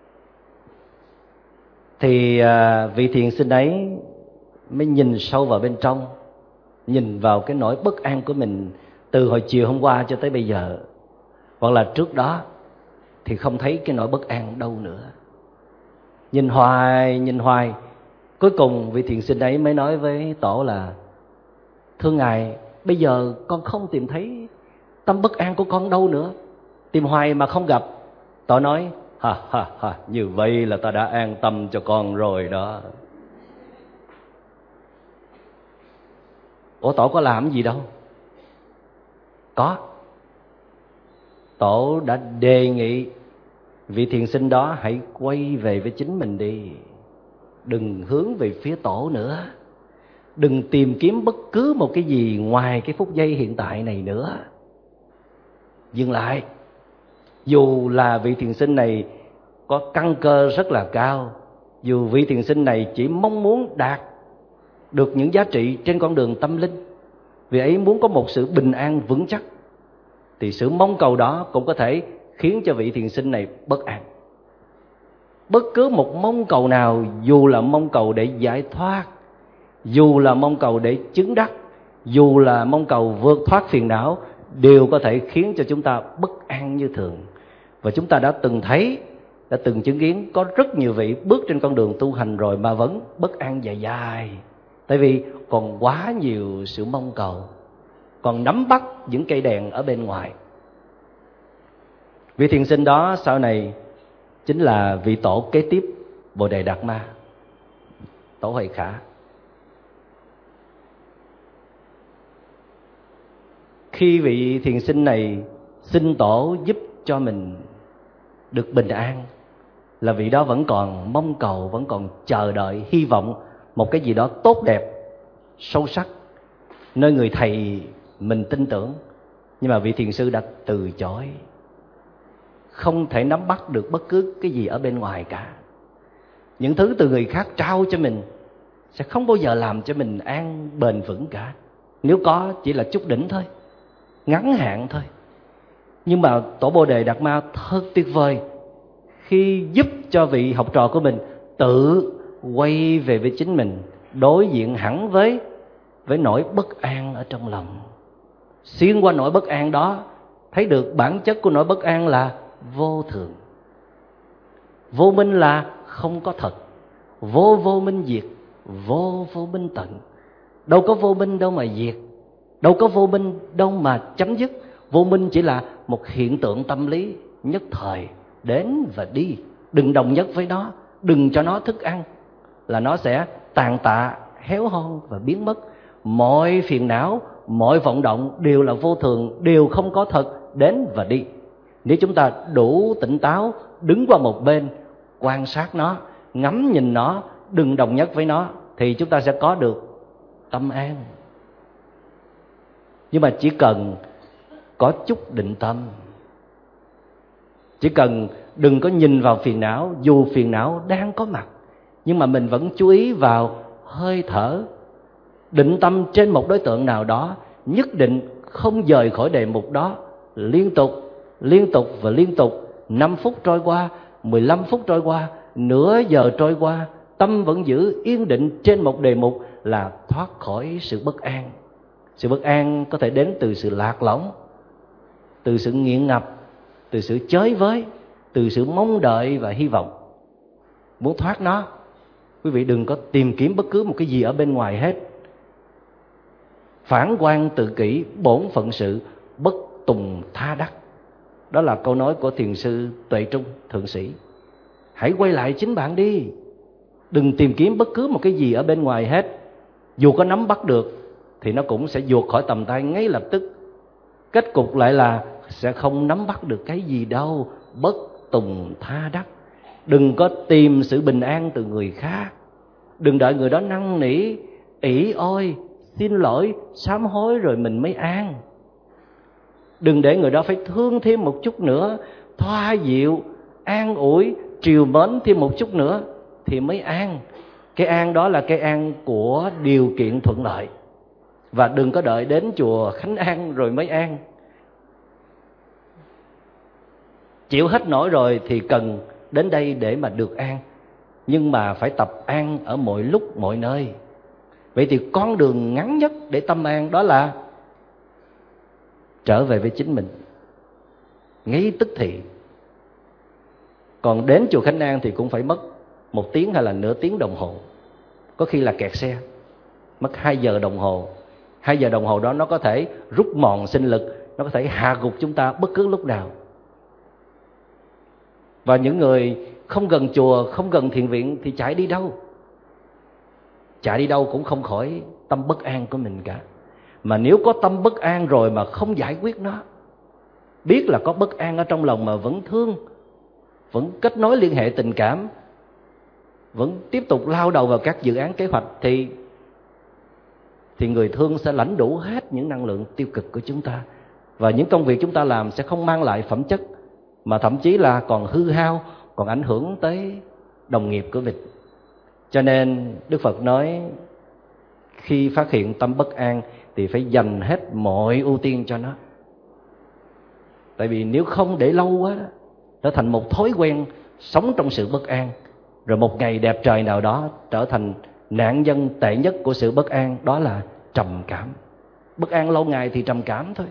Thì vị thiền sinh ấy mới nhìn sâu vào bên trong, nhìn vào cái nỗi bất an của mình từ hồi chiều hôm qua cho tới bây giờ, hoặc là trước đó, thì không thấy cái nỗi bất an đâu nữa. Nhìn hoài, cuối cùng vị thiền sinh ấy mới nói với tổ là: thưa ngài, bây giờ con không tìm thấy tâm bất an của con đâu nữa, tìm hoài mà không gặp. Tổ nói: ha, như vậy là ta đã an tâm cho con rồi đó. Ủa, tổ có làm gì đâu? Có. Tổ đã đề nghị vị thiền sinh đó hãy quay về với chính mình đi, đừng hướng về phía tổ nữa, đừng tìm kiếm bất cứ một cái gì ngoài cái phút giây hiện tại này nữa. Dừng lại. Dù là vị thiền sinh này có căn cơ rất là cao, dù vị thiền sinh này chỉ mong muốn đạt được những giá trị trên con đường tâm linh, vì ấy muốn có một sự bình an vững chắc, thì sự mong cầu đó cũng có thể khiến cho vị thiền sinh này bất an. Bất cứ một mong cầu nào, dù là mong cầu để giải thoát, dù là mong cầu để chứng đắc, dù là mong cầu vượt thoát phiền não, đều có thể khiến cho chúng ta bất an như thường. Và chúng ta đã từng thấy, đã từng chứng kiến có rất nhiều vị bước trên con đường tu hành rồi mà vẫn bất an dài. Tại vì còn quá nhiều sự mong cầu, còn nắm bắt những cây đèn ở bên ngoài. Vị thiền sinh đó sau này chính là vị tổ kế tiếp Bồ Đề Đạt Ma, Tổ Huệ Khả. Khi vị thiền sinh này xin tổ giúp cho mình được bình an, là vị đó vẫn còn mong cầu, vẫn còn chờ đợi, hy vọng một cái gì đó tốt đẹp, sâu sắc, nơi người thầy mình tin tưởng. Nhưng mà vị thiền sư đã từ chối, không thể nắm bắt được bất cứ cái gì ở bên ngoài cả. Những thứ từ người khác trao cho mình sẽ không bao giờ làm cho mình an bền vững cả. Nếu có, chỉ là chút đỉnh thôi, ngắn hạn thôi. Nhưng mà tổ Bồ Đề Đạt Ma thật tuyệt vời khi giúp cho vị học trò của mình tự quay về với chính mình, đối diện hẳn với nỗi bất an ở trong lòng. Xuyên qua nỗi bất an đó, thấy được bản chất của nỗi bất an là vô thường. Vô minh là không có thật. Vô minh diệt, vô minh tận. Đâu có vô minh đâu mà diệt, đâu có vô minh đâu mà chấm dứt. Vô minh chỉ là một hiện tượng tâm lý nhất thời, đến và đi. Đừng đồng nhất với nó, đừng cho nó thức ăn, là nó sẽ tàn tạ, héo hon và biến mất. Mọi phiền não, mọi vọng động đều là vô thường, đều không có thật, đến và đi. Nếu chúng ta đủ tỉnh táo, đứng qua một bên, quan sát nó, ngắm nhìn nó, đừng đồng nhất với nó, thì chúng ta sẽ có được tâm an. Nhưng mà chỉ cần có chút định tâm, chỉ cần đừng có nhìn vào phiền não, dù phiền não đang có mặt, nhưng mà mình vẫn chú ý vào hơi thở, định tâm trên một đối tượng nào đó, nhất định không rời khỏi đề mục đó, liên tục và liên tục. 5 phút trôi qua, 15 phút trôi qua, nửa giờ trôi qua, tâm vẫn giữ yên định trên một đề mục là thoát khỏi sự bất an. Sự bất an có thể đến từ sự lạc lõng, từ sự nghiện ngập, từ sự chới với, từ sự mong đợi và hy vọng. Muốn thoát nó, quý vị đừng có tìm kiếm bất cứ một cái gì ở bên ngoài hết. Phản quan tự kỷ, bổn phận sự, bất tùng tha đắc. Đó là câu nói của thiền sư Tuệ Trung, thượng sĩ. Hãy quay lại chính bạn đi. Đừng tìm kiếm bất cứ một cái gì ở bên ngoài hết. Dù có nắm bắt được thì nó cũng sẽ vụt khỏi tầm tay ngay lập tức. Kết cục lại là sẽ không nắm bắt được cái gì đâu. Bất tùng tha đắc. Đừng có tìm sự bình an từ người khác. Đừng đợi người đó năn nỉ, ỷ ôi, xin lỗi, sám hối rồi mình mới an. Đừng để người đó phải thương thêm một chút nữa, thoa dịu, an ủi, trìu mến thêm một chút nữa thì mới an. Cái an đó là cái an của điều kiện thuận lợi. Và đừng có đợi đến chùa Khánh An rồi mới an. Chịu hết nổi rồi thì cần đến đây để mà được an. Nhưng mà phải tập an ở mọi lúc mọi nơi. Vậy thì con đường ngắn nhất để tâm an đó là trở về với chính mình, ngay tức thì. Còn đến chùa Khánh An thì cũng phải mất 1 tiếng hay là nửa tiếng đồng hồ. Có khi là kẹt xe, mất 2 giờ đồng hồ. 2 giờ đồng hồ đó nó có thể rút mòn sinh lực, nó có thể hạ gục chúng ta bất cứ lúc nào. Và những người không gần chùa, không gần thiền viện thì chạy đi đâu? Chạy đi đâu cũng không khỏi tâm bất an của mình cả. Mà nếu có tâm bất an rồi mà không giải quyết nó, biết là có bất an ở trong lòng mà vẫn thương, vẫn kết nối liên hệ tình cảm, vẫn tiếp tục lao đầu vào các dự án kế hoạch, thì người thương sẽ lãnh đủ hết những năng lượng tiêu cực của chúng ta. Và những công việc chúng ta làm sẽ không mang lại phẩm chất, mà thậm chí là còn hư hao, còn ảnh hưởng tới đồng nghiệp của mình. Cho nên Đức Phật nói khi phát hiện tâm bất an thì phải dành hết mọi ưu tiên cho nó. Tại vì nếu không để lâu quá, trở thành một thói quen sống trong sự bất an, rồi một ngày đẹp trời nào đó trở thành nạn nhân tệ nhất của sự bất an, đó là trầm cảm. Bất an lâu ngày thì trầm cảm thôi.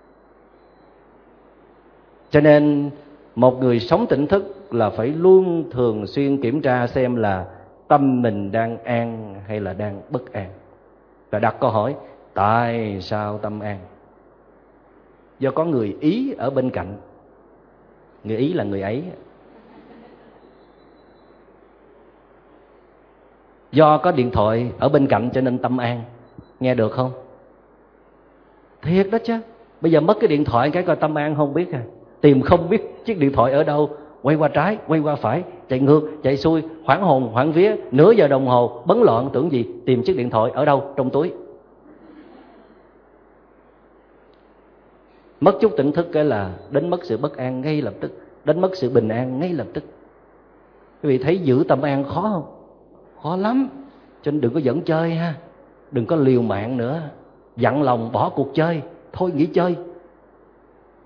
Cho nên một người sống tỉnh thức là phải luôn thường xuyên kiểm tra xem là tâm mình đang an hay là đang bất an. Và đặt câu hỏi, tại sao tâm an? Do có người Ý ở bên cạnh. Người Ý là người ấy. Do có điện thoại ở bên cạnh cho nên tâm an. Nghe được không? Thiệt đó chứ. Bây giờ mất cái điện thoại cái coi tâm an không biết à. Tìm không biết chiếc điện thoại ở đâu, quay qua trái, quay qua phải, chạy ngược, chạy xuôi, hoảng hồn, hoảng vía, nửa giờ đồng hồ, bấn loạn tưởng gì, tìm chiếc điện thoại ở đâu, trong túi. Mất chút tỉnh thức cái là đến mất sự bất an ngay lập tức, đến mất sự bình an ngay lập tức. Quý vị thấy giữ tâm an khó không? Khó lắm. Cho nên đừng có dẫn chơi ha, đừng có liều mạng nữa, dặn lòng bỏ cuộc chơi, thôi nghỉ chơi.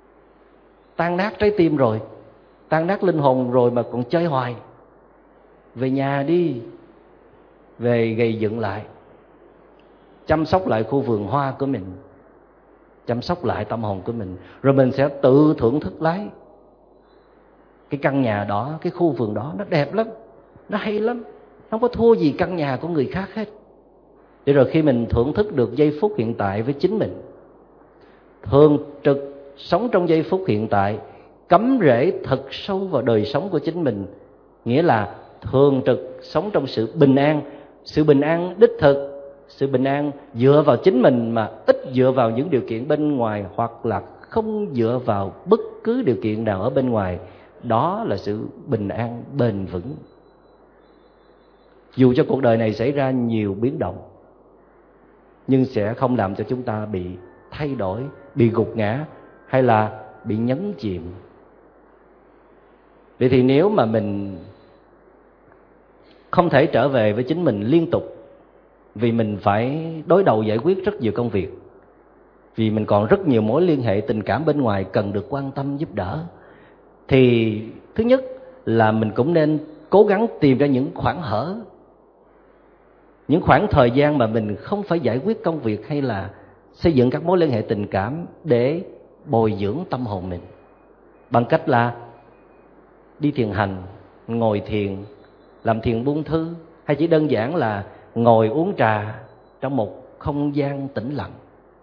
Tan nát trái tim rồi, tan nát linh hồn rồi mà còn chơi hoài. về nhà đi, về gầy dựng lại, chăm sóc lại khu vườn hoa của mình, chăm sóc lại tâm hồn của mình, rồi mình sẽ tự thưởng thức lấy cái căn nhà đó, cái khu vườn đó. Nó đẹp lắm, nó hay lắm, không có thua gì căn nhà của người khác hết. Để rồi khi mình thưởng thức được giây phút hiện tại với chính mình, thường trực sống trong giây phút hiện tại, cắm rễ thật sâu vào đời sống của chính mình, nghĩa là thường trực sống trong sự bình an. Sự bình an đích thực, sự bình an dựa vào chính mình mà ít dựa vào những điều kiện bên ngoài, hoặc là không dựa vào bất cứ điều kiện nào ở bên ngoài. Đó là sự bình an bền vững. Dù cho cuộc đời này xảy ra nhiều biến động, nhưng sẽ không làm cho chúng ta bị thay đổi, bị gục ngã hay là bị nhấn chìm. Vậy thì nếu mà mình không thể trở về với chính mình liên tục, vì mình phải đối đầu giải quyết rất nhiều công việc, vì mình còn rất nhiều mối liên hệ tình cảm bên ngoài cần được quan tâm giúp đỡ, thì thứ nhất là mình cũng nên cố gắng tìm ra những khoảng hở, những khoảng thời gian mà mình không phải giải quyết công việc hay là xây dựng các mối liên hệ tình cảm, để bồi dưỡng tâm hồn mình bằng cách là đi thiền hành, ngồi thiền, làm thiền buông thư, hay chỉ đơn giản là ngồi uống trà trong một không gian tĩnh lặng.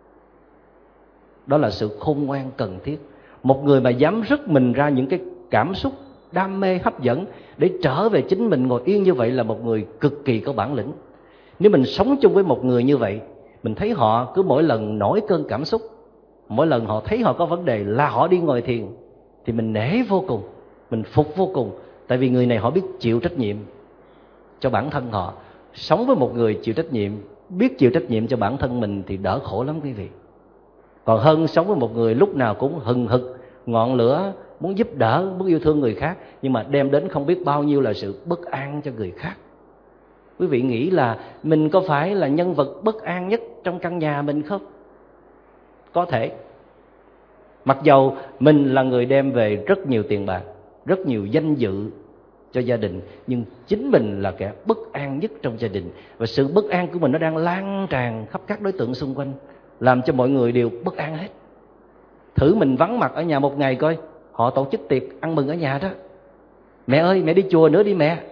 Đó là sự khôn ngoan cần thiết. Một người mà dám rứt mình ra những cái cảm xúc đam mê hấp dẫn để trở về chính mình, ngồi yên như vậy, là một người cực kỳ có bản lĩnh. Nếu mình sống chung với một người như vậy, mình thấy họ cứ mỗi lần nổi cơn cảm xúc, mỗi lần họ thấy họ có vấn đề là họ đi ngồi thiền, thì mình nể vô cùng, mình phục vô cùng. Tại vì người này họ biết chịu trách nhiệm cho bản thân họ. Sống với một người chịu trách nhiệm, biết chịu trách nhiệm cho bản thân mình thì đỡ khổ lắm quý vị. Còn hơn sống với một người lúc nào cũng hừng hực ngọn lửa, muốn giúp đỡ, muốn yêu thương người khác, nhưng mà đem đến không biết bao nhiêu là sự bất an cho người khác. Quý vị nghĩ là mình có phải là nhân vật bất an nhất trong căn nhà mình không? Có thể. Mặc dầu mình là người đem về rất nhiều tiền bạc, rất nhiều danh dự cho gia đình, nhưng chính mình là kẻ bất an nhất trong gia đình. Và sự bất an của mình nó đang lan tràn khắp các đối tượng xung quanh, làm cho mọi người đều bất an hết. Thử mình vắng mặt ở nhà một ngày coi, họ tổ chức tiệc ăn mừng ở nhà đó. Mẹ ơi, mẹ đi chùa nữa đi mẹ.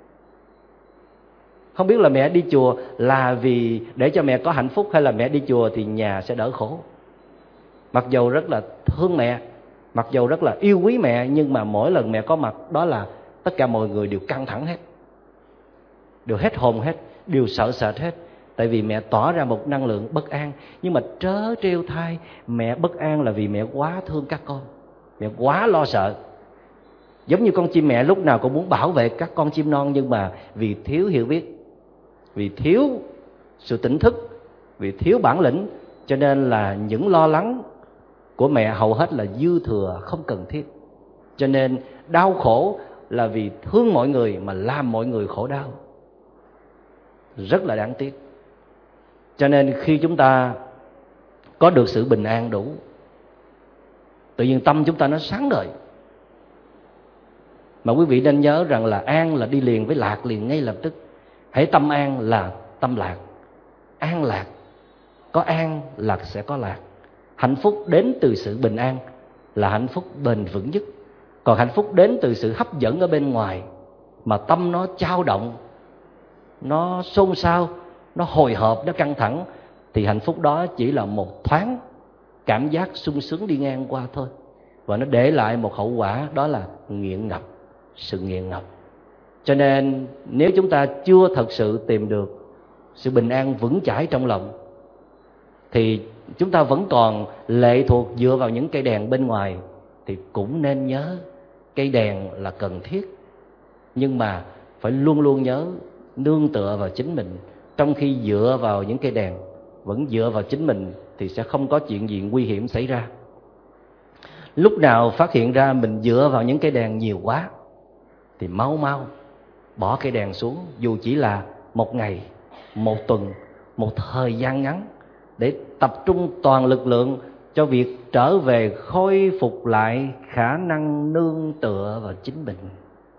Không biết là mẹ đi chùa là vì để cho mẹ có hạnh phúc, hay là mẹ đi chùa thì nhà sẽ đỡ khổ. Mặc dầu rất là thương mẹ, mặc dầu rất là yêu quý mẹ, nhưng mà mỗi lần mẹ có mặt đó là tất cả mọi người đều căng thẳng hết, đều hết hồn hết, đều sợ sệt hết. Tại vì mẹ tỏ ra một năng lượng bất an. Nhưng mà trớ trêu thay, mẹ bất an là vì mẹ quá thương các con, mẹ quá lo sợ. Giống như con chim mẹ lúc nào cũng muốn bảo vệ các con chim non, nhưng mà vì thiếu hiểu biết, vì thiếu sự tỉnh thức, vì thiếu bản lĩnh, cho nên là những lo lắng của mẹ hầu hết là dư thừa, không cần thiết. Cho nên đau khổ là vì thương mọi người mà làm mọi người khổ đau, rất là đáng tiếc. Cho nên khi chúng ta có được sự bình an đủ, tự nhiên tâm chúng ta nó sáng ngời. Mà quý vị nên nhớ rằng là an là đi liền với lạc liền ngay lập tức. Hãy tâm an là tâm lạc, an lạc. Có an là sẽ có lạc. Hạnh phúc đến từ sự bình an là hạnh phúc bền vững nhất. Còn hạnh phúc đến từ sự hấp dẫn ở bên ngoài, mà tâm nó dao động, nó xôn xao, nó hồi hộp, nó căng thẳng, thì hạnh phúc đó chỉ là một thoáng cảm giác sung sướng đi ngang qua thôi. Và nó để lại một hậu quả, đó là nghiện ngập, sự nghiện ngập. Cho nên nếu chúng ta chưa thật sự tìm được sự bình an vững chãi trong lòng, thì chúng ta vẫn còn lệ thuộc dựa vào những cây đèn bên ngoài. Thì cũng nên nhớ cây đèn là cần thiết, nhưng mà phải luôn luôn nhớ nương tựa vào chính mình. Trong khi dựa vào những cây đèn, vẫn dựa vào chính mình, thì sẽ không có chuyện gì nguy hiểm xảy ra. Lúc nào phát hiện ra mình dựa vào những cây đèn nhiều quá, thì mau mau bỏ cây đèn xuống, dù chỉ là một ngày, một tuần, một thời gian ngắn, để tập trung toàn lực lượng cho việc trở về khôi phục lại khả năng nương tựa vào chính mình.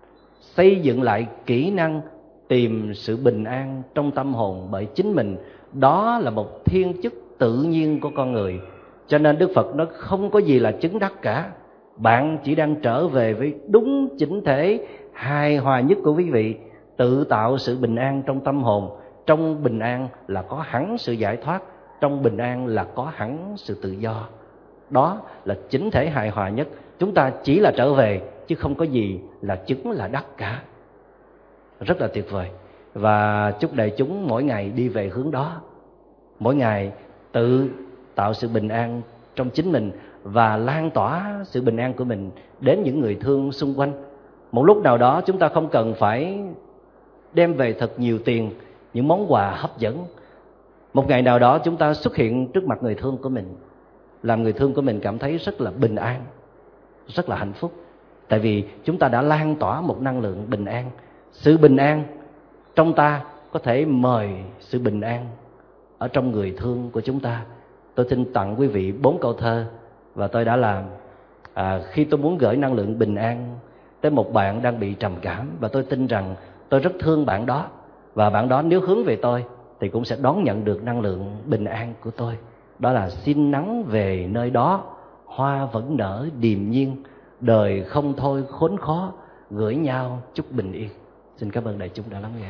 xây dựng lại kỹ năng tìm sự bình an trong tâm hồn bởi chính mình. Đó là một thiên chức tự nhiên của con người. Cho nên Đức Phật nói không có gì là chứng đắc cả. Bạn chỉ đang trở về với đúng chỉnh thể hài hòa nhất của quý vị, tự tạo sự bình an trong tâm hồn. Trong bình an là có hẳn sự giải thoát, trong bình an là có hẳn sự tự do. Đó là chỉnh thể hài hòa nhất. Chúng ta chỉ là trở về chứ không có gì là chứng là đắc cả. Rất là tuyệt vời. Và chúc đại chúng mỗi ngày đi về hướng đó. Mỗi ngày tự tạo sự bình an trong chính mình và lan tỏa sự bình an của mình đến những người thương xung quanh. Một lúc nào đó chúng ta không cần phải đem về thật nhiều tiền, những món quà hấp dẫn. Một ngày nào đó chúng ta xuất hiện trước mặt người thương của mình, làm người thương của mình cảm thấy rất là bình an, rất là hạnh phúc. Tại vì chúng ta đã lan tỏa một năng lượng bình an. Sự bình an trong ta có thể mời sự bình an ở trong người thương của chúng ta. Tôi xin tặng quý vị 4 câu thơ và tôi đã làm khi tôi muốn gửi năng lượng bình an tới một bạn đang bị trầm cảm, và tôi tin rằng tôi rất thương bạn đó, và bạn đó nếu hướng về tôi thì cũng sẽ đón nhận được năng lượng bình an của tôi. Đó là: xin nắng về nơi đó, hoa vẫn nở điềm nhiên, đời không thôi khốn khó, gửi nhau chúc bình yên. Xin cảm ơn đại chúng đã lắng nghe.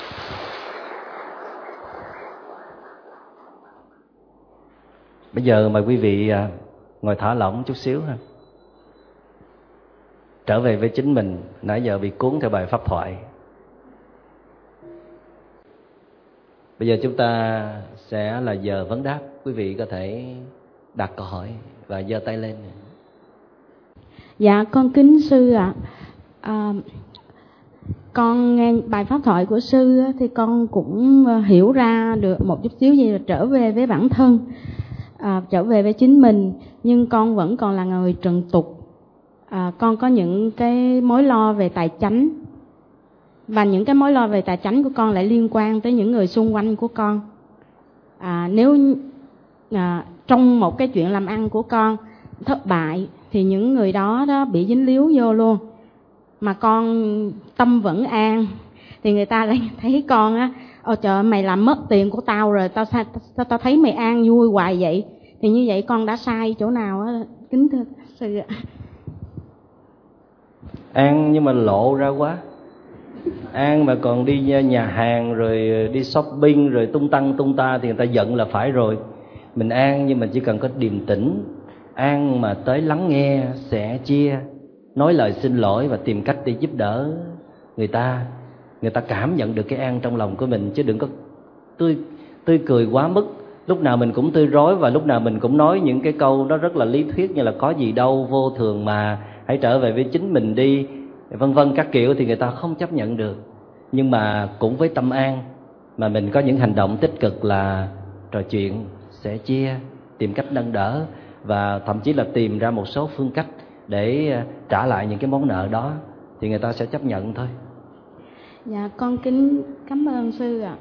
Bây giờ mời quý vị ngồi thả lỏng chút xíu ha. Trở về với chính mình. Nãy giờ bị cuốn theo bài pháp thoại. Bây giờ chúng ta sẽ là giờ vấn đáp. Quý vị có thể đặt câu hỏi và giơ tay lên. Dạ, con kính sư ạ. Con nghe bài pháp thoại của sư thì con cũng hiểu ra được một chút xíu gì là trở về với bản thân, trở về với chính mình. Nhưng con vẫn còn là người trần tục. Con có những cái mối lo về tài chánh, và những cái mối lo về tài chánh của con lại liên quan tới những người xung quanh của con. Nếu trong một cái chuyện làm ăn của con thất bại thì những người đó bị dính líu vô luôn. Mà con tâm vẫn an thì người ta lại thấy con á: ôi trời, mày làm mất tiền của tao rồi, tao thấy mày an vui hoài vậy. Thì như vậy con đã sai chỗ nào á, kính thưa sư ạ? An nhưng mà lộ ra quá. An mà còn đi nhà hàng rồi đi shopping rồi tung tăng tung ta thì người ta giận là phải rồi. Mình an nhưng mà chỉ cần có điềm tĩnh, an mà tới lắng nghe, sẻ chia, nói lời xin lỗi và tìm cách để giúp đỡ người ta. Người ta cảm nhận được cái an trong lòng của mình, chứ đừng có tươi cười quá mức. Lúc nào mình cũng tươi rói và lúc nào mình cũng nói những cái câu nó rất là lý thuyết, như là có gì đâu, vô thường mà, hãy trở về với chính mình đi, vân vân các kiểu, thì người ta không chấp nhận được. Nhưng mà cũng với tâm an mà mình có những hành động tích cực là trò chuyện, sẻ chia, tìm cách nâng đỡ, và thậm chí là tìm ra một số phương cách để trả lại những cái món nợ đó, thì người ta sẽ chấp nhận thôi. Dạ, con kính cảm ơn sư ạ.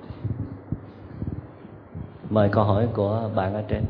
Mời câu hỏi của bạn ở trên.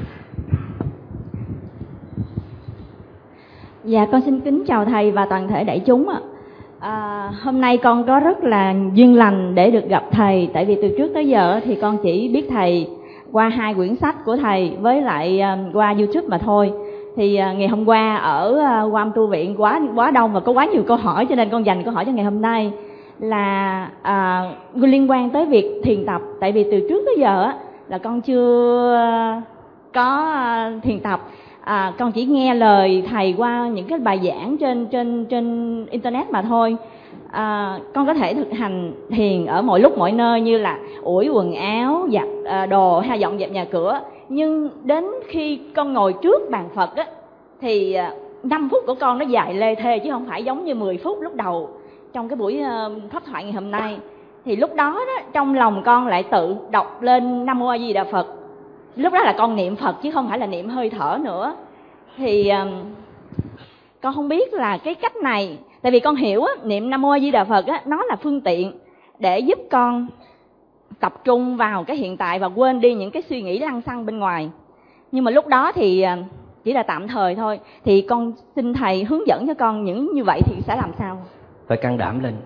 Dạ, con xin kính chào thầy và toàn thể đại chúng ạ. Hôm nay con có rất là duyên lành để được gặp thầy. Tại vì từ trước tới giờ thì con chỉ biết thầy qua 2 quyển sách của thầy với lại qua YouTube mà thôi. Thì ngày hôm qua ở Guam Tu Viện quá đông và có quá nhiều câu hỏi, cho nên con dành câu hỏi cho ngày hôm nay là liên quan tới việc thiền tập. Tại vì từ trước tới giờ là con chưa có thiền tập. Con chỉ nghe lời thầy qua những cái bài giảng trên internet mà thôi. Con có thể thực hành thiền ở mọi lúc mọi nơi, như là ủi quần áo, giặt đồ hay dọn dẹp nhà cửa. Nhưng đến khi con ngồi trước bàn Phật thì 5 phút của con nó dài lê thê, chứ không phải giống như 10 phút lúc đầu trong cái buổi pháp thoại ngày hôm nay. Thì lúc đó trong lòng con lại tự đọc lên Nam Mô A Di Đà Phật. Lúc đó là con niệm Phật chứ không phải là niệm hơi thở nữa. Thì con không biết là cái cách này, tại vì con hiểu niệm Nam Mô A Di Đà Phật nó là phương tiện để giúp con tập trung vào cái hiện tại và quên đi những cái suy nghĩ lăng xăng bên ngoài. Nhưng mà lúc đó thì chỉ là tạm thời thôi. Thì con xin thầy hướng dẫn cho con những như vậy thì sẽ làm sao? phải can đảm lên.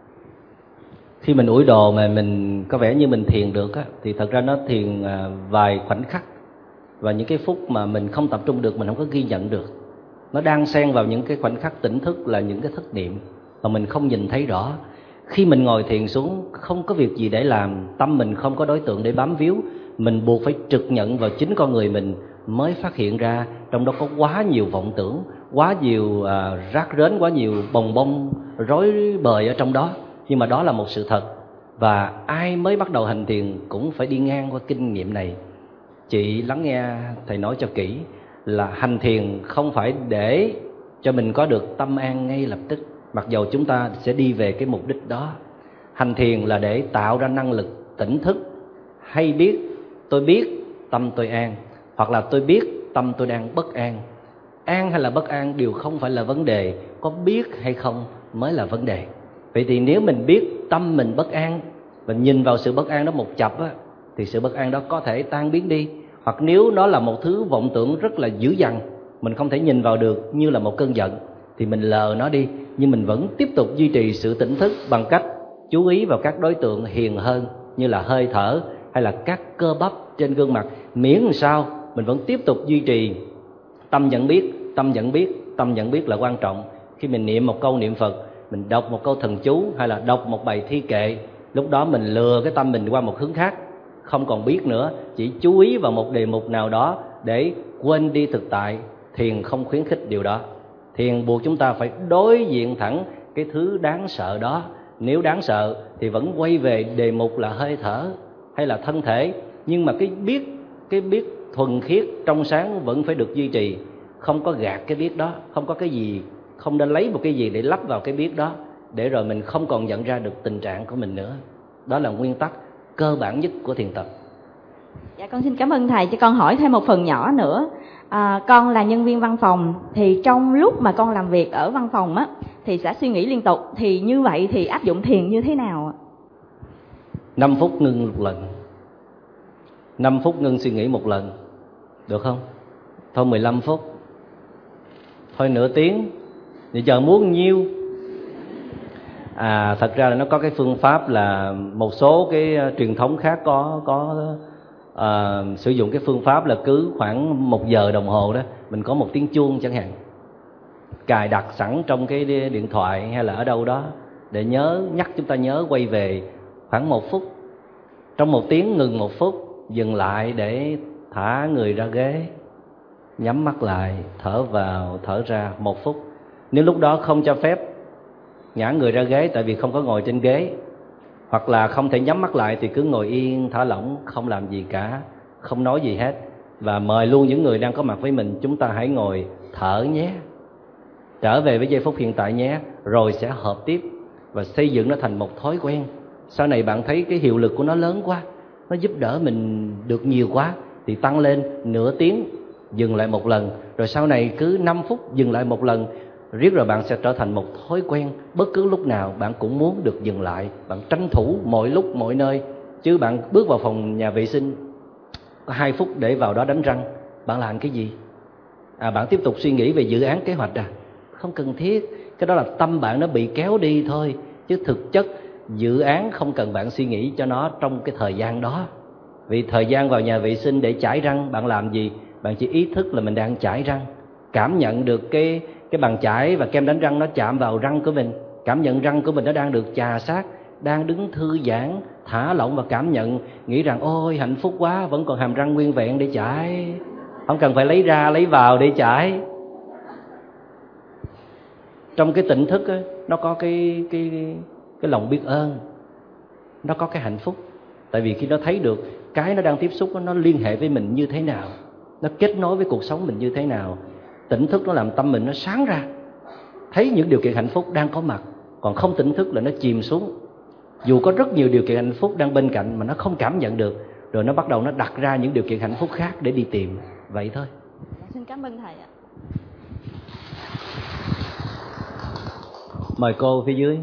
Khi mình ủi đồ mà mình có vẻ như mình thiền được á, thì thật ra nó thiền vài khoảnh khắc, và những cái phút mà mình không tập trung được, mình không có ghi nhận được. Nó đang xen vào những cái khoảnh khắc tỉnh thức là những cái thức niệm mà mình không nhìn thấy rõ. Khi mình ngồi thiền xuống, không có việc gì để làm, tâm mình không có đối tượng để bám víu, mình buộc phải trực nhận vào chính con người mình mới phát hiện ra trong đó có quá nhiều vọng tưởng, quá nhiều rác rến, quá nhiều bồng bông rối bời ở trong đó. Nhưng mà đó là một sự thật, và ai mới bắt đầu hành thiền cũng phải đi ngang qua kinh nghiệm này. Chị lắng nghe thầy nói cho kỹ, là hành thiền không phải để cho mình có được tâm an ngay lập tức, mặc dầu chúng ta sẽ đi về cái mục đích đó. Hành thiền là để tạo ra năng lực tỉnh thức, hay biết tôi biết tâm tôi an, hoặc là tôi biết tâm tôi đang bất an. An hay là bất an đều không phải là vấn đề, có biết hay không mới là vấn đề. Vậy thì nếu mình biết tâm mình bất an, mình nhìn vào sự bất an đó một chập á, thì sự bất an đó có thể tan biến đi. Hoặc nếu nó là một thứ vọng tưởng rất là dữ dằn, mình không thể nhìn vào được như là một cơn giận, thì mình lờ nó đi, nhưng mình vẫn tiếp tục duy trì sự tỉnh thức bằng cách chú ý vào các đối tượng hiền hơn, như là hơi thở hay là các cơ bắp trên gương mặt. Miễn làm sao mình vẫn tiếp tục duy trì tâm nhận biết, tâm nhận biết, tâm nhận biết là quan trọng. Khi mình niệm một câu niệm Phật, mình đọc một câu thần chú hay là đọc một bài thi kệ, lúc đó mình lừa cái tâm mình qua một hướng khác, không còn biết nữa, chỉ chú ý vào một đề mục nào đó để quên đi thực tại. Thiền không khuyến khích điều đó. Thiền buộc chúng ta phải đối diện thẳng cái thứ đáng sợ đó. Nếu đáng sợ thì vẫn quay về đề mục là hơi thở hay là thân thể, nhưng mà cái biết thuần khiết trong sáng vẫn phải được duy trì. Không có gạt cái biết đó, không có cái gì, không nên lấy một cái gì để lắp vào cái biết đó, để rồi mình không còn nhận ra được tình trạng của mình nữa. Đó là nguyên tắc cơ bản nhất của thiền tập. Dạ, con xin cảm ơn thầy. Cho con hỏi thêm một phần nhỏ nữa. Con là nhân viên văn phòng, thì trong lúc mà con làm việc ở văn phòng á, thì sẽ suy nghĩ liên tục. Thì như vậy thì áp dụng thiền như thế nào ạ? 5 phút ngưng một lần. 5 phút ngưng suy nghĩ một lần, được không? Thôi 15 phút, thôi nửa tiếng, thì giờ muốn nhiêu? Thật ra là nó có cái phương pháp là một số cái truyền thống khác có sử dụng cái phương pháp là cứ khoảng 1 giờ đồng hồ đó, mình có một tiếng chuông chẳng hạn, cài đặt sẵn trong cái điện thoại hay là ở đâu đó, để nhắc chúng ta nhớ quay về khoảng 1 phút. Trong 1 tiếng ngừng 1 phút, dừng lại để thả người ra ghế, nhắm mắt lại, thở vào thở ra 1 phút. Nếu lúc đó không cho phép ngã người ra ghế, tại vì không có ngồi trên ghế, hoặc là không thể nhắm mắt lại, thì cứ ngồi yên thả lỏng, không làm gì cả, không nói gì hết. Và mời luôn những người đang có mặt với mình, chúng ta hãy ngồi thở nhé, trở về với giây phút hiện tại nhé, rồi sẽ hợp tiếp và xây dựng nó thành một thói quen. Sau này bạn thấy cái hiệu lực của nó lớn quá, nó giúp đỡ mình được nhiều quá, thì tăng lên nửa tiếng, dừng lại 1 lần, rồi sau này cứ 5 phút dừng lại 1 lần. Riết rồi bạn sẽ trở thành một thói quen, bất cứ lúc nào bạn cũng muốn được dừng lại. Bạn tranh thủ mọi lúc mọi nơi. Chứ bạn bước vào phòng nhà vệ sinh, có 2 phút để vào đó đánh răng, bạn làm cái gì? Bạn tiếp tục suy nghĩ về dự án kế hoạch không cần thiết. Cái đó là tâm bạn nó bị kéo đi thôi, chứ thực chất dự án không cần bạn suy nghĩ cho nó trong cái thời gian đó. Vì thời gian vào nhà vệ sinh để chải răng, bạn làm gì? Bạn chỉ ý thức là mình đang chải răng, cảm nhận được cái bàn chải và kem đánh răng nó chạm vào răng của mình, cảm nhận răng của mình nó đang được chà sát, đang đứng thư giãn, thả lỏng và cảm nhận, nghĩ rằng ôi hạnh phúc quá, vẫn còn hàm răng nguyên vẹn để chải, không cần phải lấy ra lấy vào để chải. Trong cái tỉnh thức á, nó có cái lòng biết ơn, nó có cái hạnh phúc. Tại vì khi nó thấy được cái nó đang tiếp xúc, nó liên hệ với mình như thế nào, nó kết nối với cuộc sống mình như thế nào. Tỉnh thức nó làm tâm mình nó sáng ra, thấy những điều kiện hạnh phúc đang có mặt. Còn không tỉnh thức là nó chìm xuống, dù có rất nhiều điều kiện hạnh phúc đang bên cạnh mà nó không cảm nhận được, rồi nó bắt đầu nó đặt ra những điều kiện hạnh phúc khác để đi tìm. Vậy thôi. Xin cảm ơn thầy ạ. Mời cô phía dưới.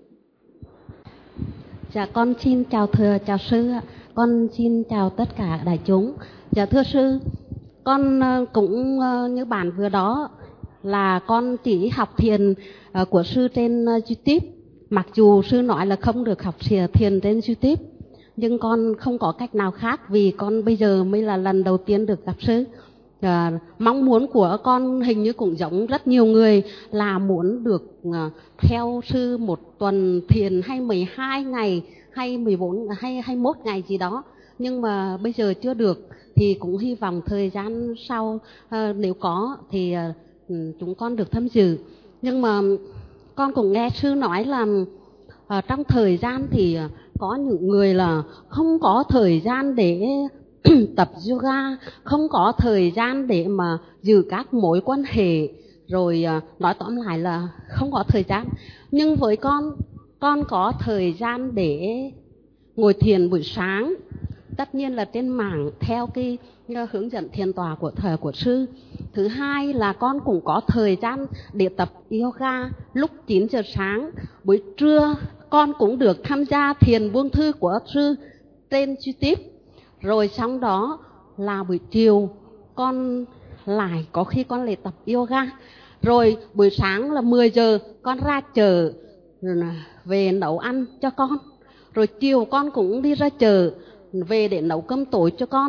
Dạ, con xin chào thưa chào sư ạ. Con xin chào tất cả đại chúng. Dạ thưa sư, con cũng như bạn vừa đó là con chỉ học thiền của sư trên YouTube. mặc dù sư nói là không được học thiền trên YouTube, nhưng con không có cách nào khác vì con bây giờ mới là lần đầu tiên được gặp sư. Mong muốn của con hình như cũng giống rất nhiều người là muốn được theo sư một tuần thiền hay 12 ngày hay 14 hay 21 ngày gì đó, nhưng mà bây giờ chưa được. Thì cũng hy vọng thời gian sau nếu có thì chúng con được tham dự. Nhưng mà con cũng nghe sư nói là trong thời gian thì có những người là không có thời gian để tập yoga, không có thời gian để mà giữ các mối quan hệ, rồi nói tóm lại là không có thời gian. Nhưng với con có thời gian để ngồi thiền buổi sáng, tất nhiên là trên mạng theo cái hướng dẫn thiền tọa của sư. Thứ hai là con cũng có thời gian để tập yoga lúc 9 giờ sáng. Buổi trưa con cũng được tham gia thiền buông thư của sư trên YouTube. Rồi sau đó là buổi chiều con lại có khi con lại tập yoga. Rồi buổi sáng là 10 giờ con ra chợ về nấu ăn cho con. Rồi chiều con cũng đi ra chợ về để nấu cơm tối cho con.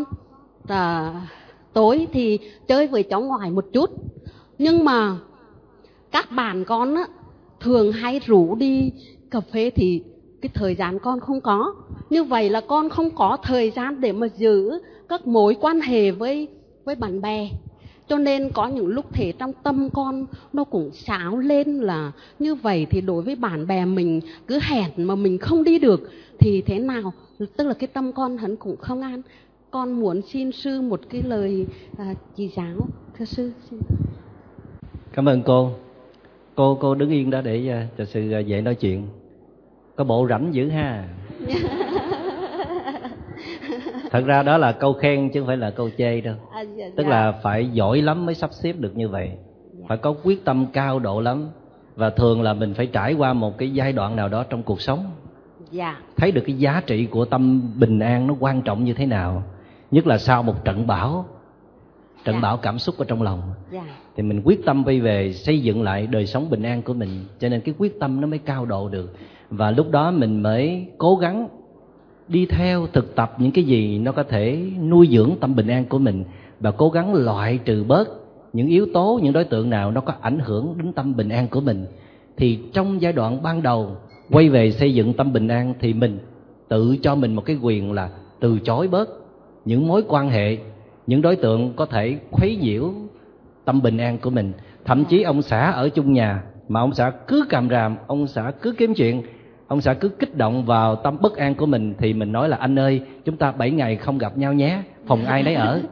Tối thì chơi với cháu ngoại một chút. Nhưng mà các bạn con á, thường hay rủ đi cà phê thì cái thời gian con không có. Như vậy là con không có thời gian để mà giữ các mối quan hệ với bạn bè. Cho nên có những lúc thể trong tâm con nó cũng xáo lên là như vậy thì đối với bạn bè mình cứ hẹn mà mình không đi được thì thế nào? Tức là cái tâm con hắn cũng không an. Con muốn xin sư một cái lời chỉ giáo. Thưa sư. Cảm ơn cô. Cô đứng yên đó để cho sư dễ nói chuyện. Có bộ rảnh dữ ha. Thật ra đó là câu khen chứ không phải là câu chê đâu. Tức là phải giỏi lắm mới sắp xếp được như vậy. Phải có quyết tâm cao độ lắm. Và thường là mình phải trải qua một cái giai đoạn nào đó trong cuộc sống, thấy được cái giá trị của tâm bình an nó quan trọng như thế nào. Nhất là sau một trận bão cảm xúc ở trong lòng, thì mình quyết tâm quay về xây dựng lại đời sống bình an của mình. Cho nên cái quyết tâm nó mới cao độ được. Và lúc đó mình mới cố gắng đi theo thực tập những cái gì nó có thể nuôi dưỡng tâm bình an của mình, và cố gắng loại trừ bớt những yếu tố, những đối tượng nào nó có ảnh hưởng đến tâm bình an của mình. Thì trong giai đoạn ban đầu quay về xây dựng tâm bình an thì mình tự cho mình một cái quyền là từ chối bớt những mối quan hệ, những đối tượng có thể khuấy nhiễu tâm bình an của mình. Thậm chí ông xã ở chung nhà mà ông xã cứ càm ràm, ông xã cứ kiếm chuyện, ông xã cứ kích động vào tâm bất an của mình, thì mình nói là anh ơi, chúng ta 7 ngày không gặp nhau nhé, phòng ai nấy ở.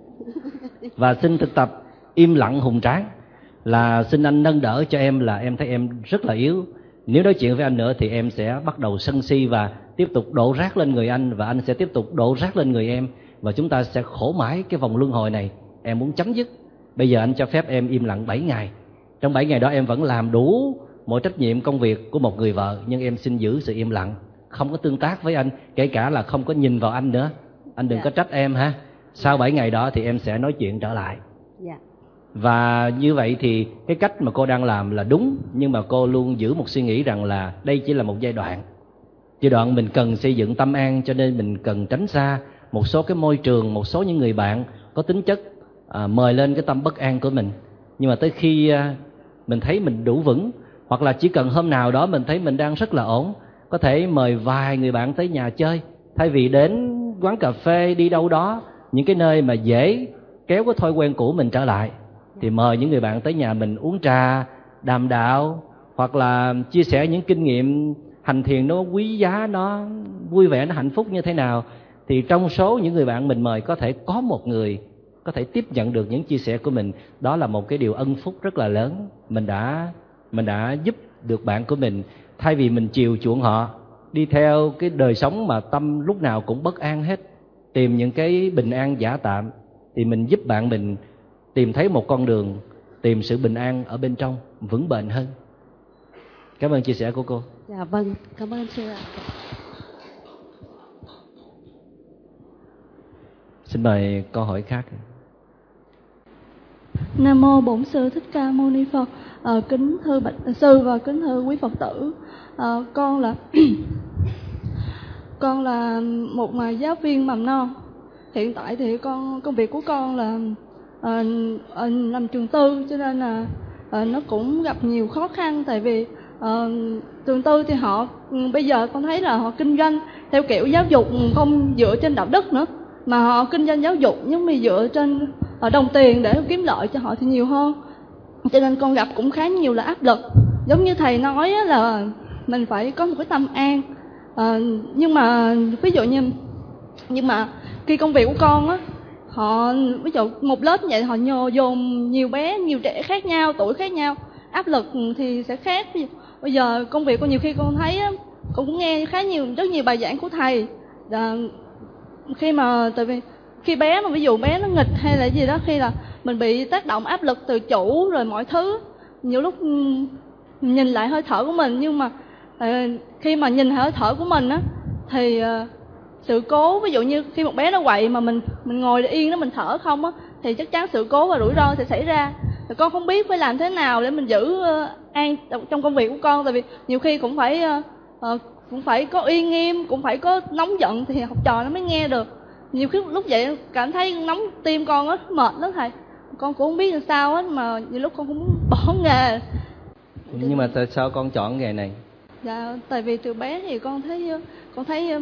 Và xin thực tập im lặng hùng tráng, là xin anh nâng đỡ cho em, là em thấy em rất là yếu. Nếu nói chuyện với anh nữa thì em sẽ bắt đầu sân si và tiếp tục đổ rác lên người anh, và anh sẽ tiếp tục đổ rác lên người em, và chúng ta sẽ khổ mãi cái vòng luân hồi này. Em muốn chấm dứt. Bây giờ anh cho phép em im lặng 7 ngày. Trong 7 ngày đó em vẫn làm đủ mọi trách nhiệm công việc của một người vợ, nhưng em xin giữ sự im lặng, không có tương tác với anh, kể cả là không có nhìn vào anh nữa. Anh đừng có trách em ha. Sau 7 ngày đó thì em sẽ nói chuyện trở lại. Và như vậy thì cái cách mà cô đang làm là đúng, nhưng mà cô luôn giữ một suy nghĩ rằng là đây chỉ là một giai đoạn mình cần xây dựng tâm an, cho nên mình cần tránh xa một số cái môi trường, một số những người bạn có tính chất mời lên cái tâm bất an của mình. Nhưng mà tới khi mình thấy mình đủ vững, hoặc là chỉ cần hôm nào đó mình thấy mình đang rất là ổn, có thể mời vài người bạn tới nhà chơi, thay vì đến quán cà phê, đi đâu đó, những cái nơi mà dễ kéo cái thói quen cũ mình trở lại, thì mời những người bạn tới nhà mình uống trà, đàm đạo, hoặc là chia sẻ những kinh nghiệm hành thiền nó quý giá, nó vui vẻ, nó hạnh phúc như thế nào. Thì trong số những người bạn mình mời có thể có một người có thể tiếp nhận được những chia sẻ của mình. Đó là một cái điều ân phúc rất là lớn. Mình đã giúp được bạn của mình, thay vì mình chiều chuộng họ đi theo cái đời sống mà tâm lúc nào cũng bất an hết, tìm những cái bình an giả tạm, thì mình giúp bạn mình tìm thấy một con đường, tìm sự bình an ở bên trong, vững bền hơn. Cảm ơn chia sẻ của cô. Dạ vâng, cảm ơn sư ạ. Xin mời câu hỏi khác. Nam mô Bổn Sư Thích Ca Mâu Ni Phật. Kính thưa bạch sư và kính thưa quý Phật tử, con là một giáo viên mầm non. Hiện tại thì công việc của con là làm trường tư, cho nên là nó cũng gặp nhiều khó khăn. Tại vì trường tư thì họ bây giờ con thấy là họ kinh doanh theo kiểu giáo dục không dựa trên đạo đức nữa, mà họ kinh doanh giáo dục nhưng mà dựa trên đồng tiền để kiếm lợi cho họ thì nhiều hơn. Cho nên con gặp cũng khá nhiều là áp lực. Giống như thầy nói là mình phải có một cái tâm an. Nhưng mà ví dụ như khi công việc của con á, họ ví dụ một lớp như vậy họ dồn nhiều bé, nhiều trẻ khác nhau, tuổi khác nhau, áp lực thì sẽ khác. Bây giờ công việc con nhiều khi con thấy á, con cũng nghe rất nhiều bài giảng của thầy. Khi mà tại vì khi bé mà ví dụ bé nó nghịch hay là gì đó, khi là mình bị tác động áp lực từ chủ rồi mọi thứ, nhiều lúc nhìn lại hơi thở của mình, nhưng mà khi mà nhìn hơi thở của mình á thì sự cố, ví dụ như khi một bé nó quậy mà mình ngồi yên đó mình thở không á, thì chắc chắn sự cố và rủi ro sẽ xảy ra. Thì con không biết phải làm thế nào để mình giữ an trong công việc của con. Tại vì nhiều khi cũng phải có uy nghiêm, cũng phải có nóng giận thì học trò nó mới nghe được. Nhiều khi lúc vậy cảm thấy nóng tim con á, mệt lắm thầy. Con cũng không biết làm sao hết, mà nhiều lúc con cũng muốn bỏ nghề. Nhưng mà tại sao con chọn nghề này? Dạ, tại vì từ bé thì con thấy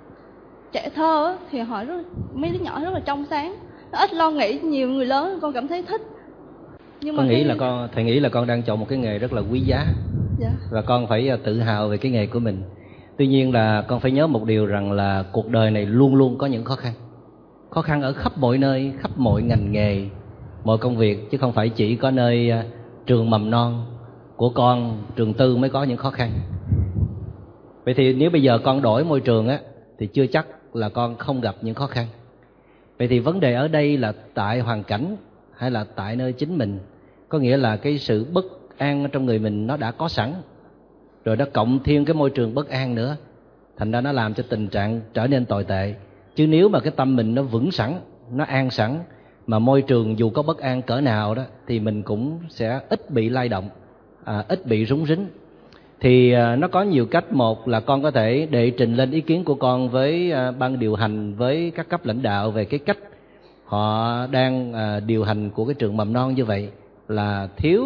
trẻ thơ thì họ mấy đứa nhỏ rất là trong sáng, nó ít lo nghĩ nhiều người lớn, con cảm thấy thích. Nhưng mà thầy nghĩ là con đang chọn một cái nghề rất là quý giá. Dạ. Và con phải tự hào về cái nghề của mình. Tuy nhiên là con phải nhớ một điều rằng là cuộc đời này luôn luôn có những khó khăn ở khắp mọi nơi, khắp mọi ngành nghề, mọi công việc, chứ không phải chỉ có nơi trường mầm non của con, trường tư mới có những khó khăn. Vậy thì nếu bây giờ con đổi môi trường á, thì chưa chắc là con không gặp những khó khăn. Vậy thì vấn đề ở đây là tại hoàn cảnh hay là tại nơi chính mình? Có nghĩa là cái sự bất an trong người mình nó đã có sẵn, rồi nó cộng thêm cái môi trường bất an nữa, thành ra nó làm cho tình trạng trở nên tồi tệ. Chứ nếu mà cái tâm mình nó vững sẵn, nó an sẵn, mà môi trường dù có bất an cỡ nào đó thì mình cũng sẽ ít bị lay động, ít bị rúng rính. Thì nó có nhiều cách. Một là con có thể đệ trình lên ý kiến của con với ban điều hành, với các cấp lãnh đạo về cái cách họ đang điều hành của cái trường mầm non như vậy là thiếu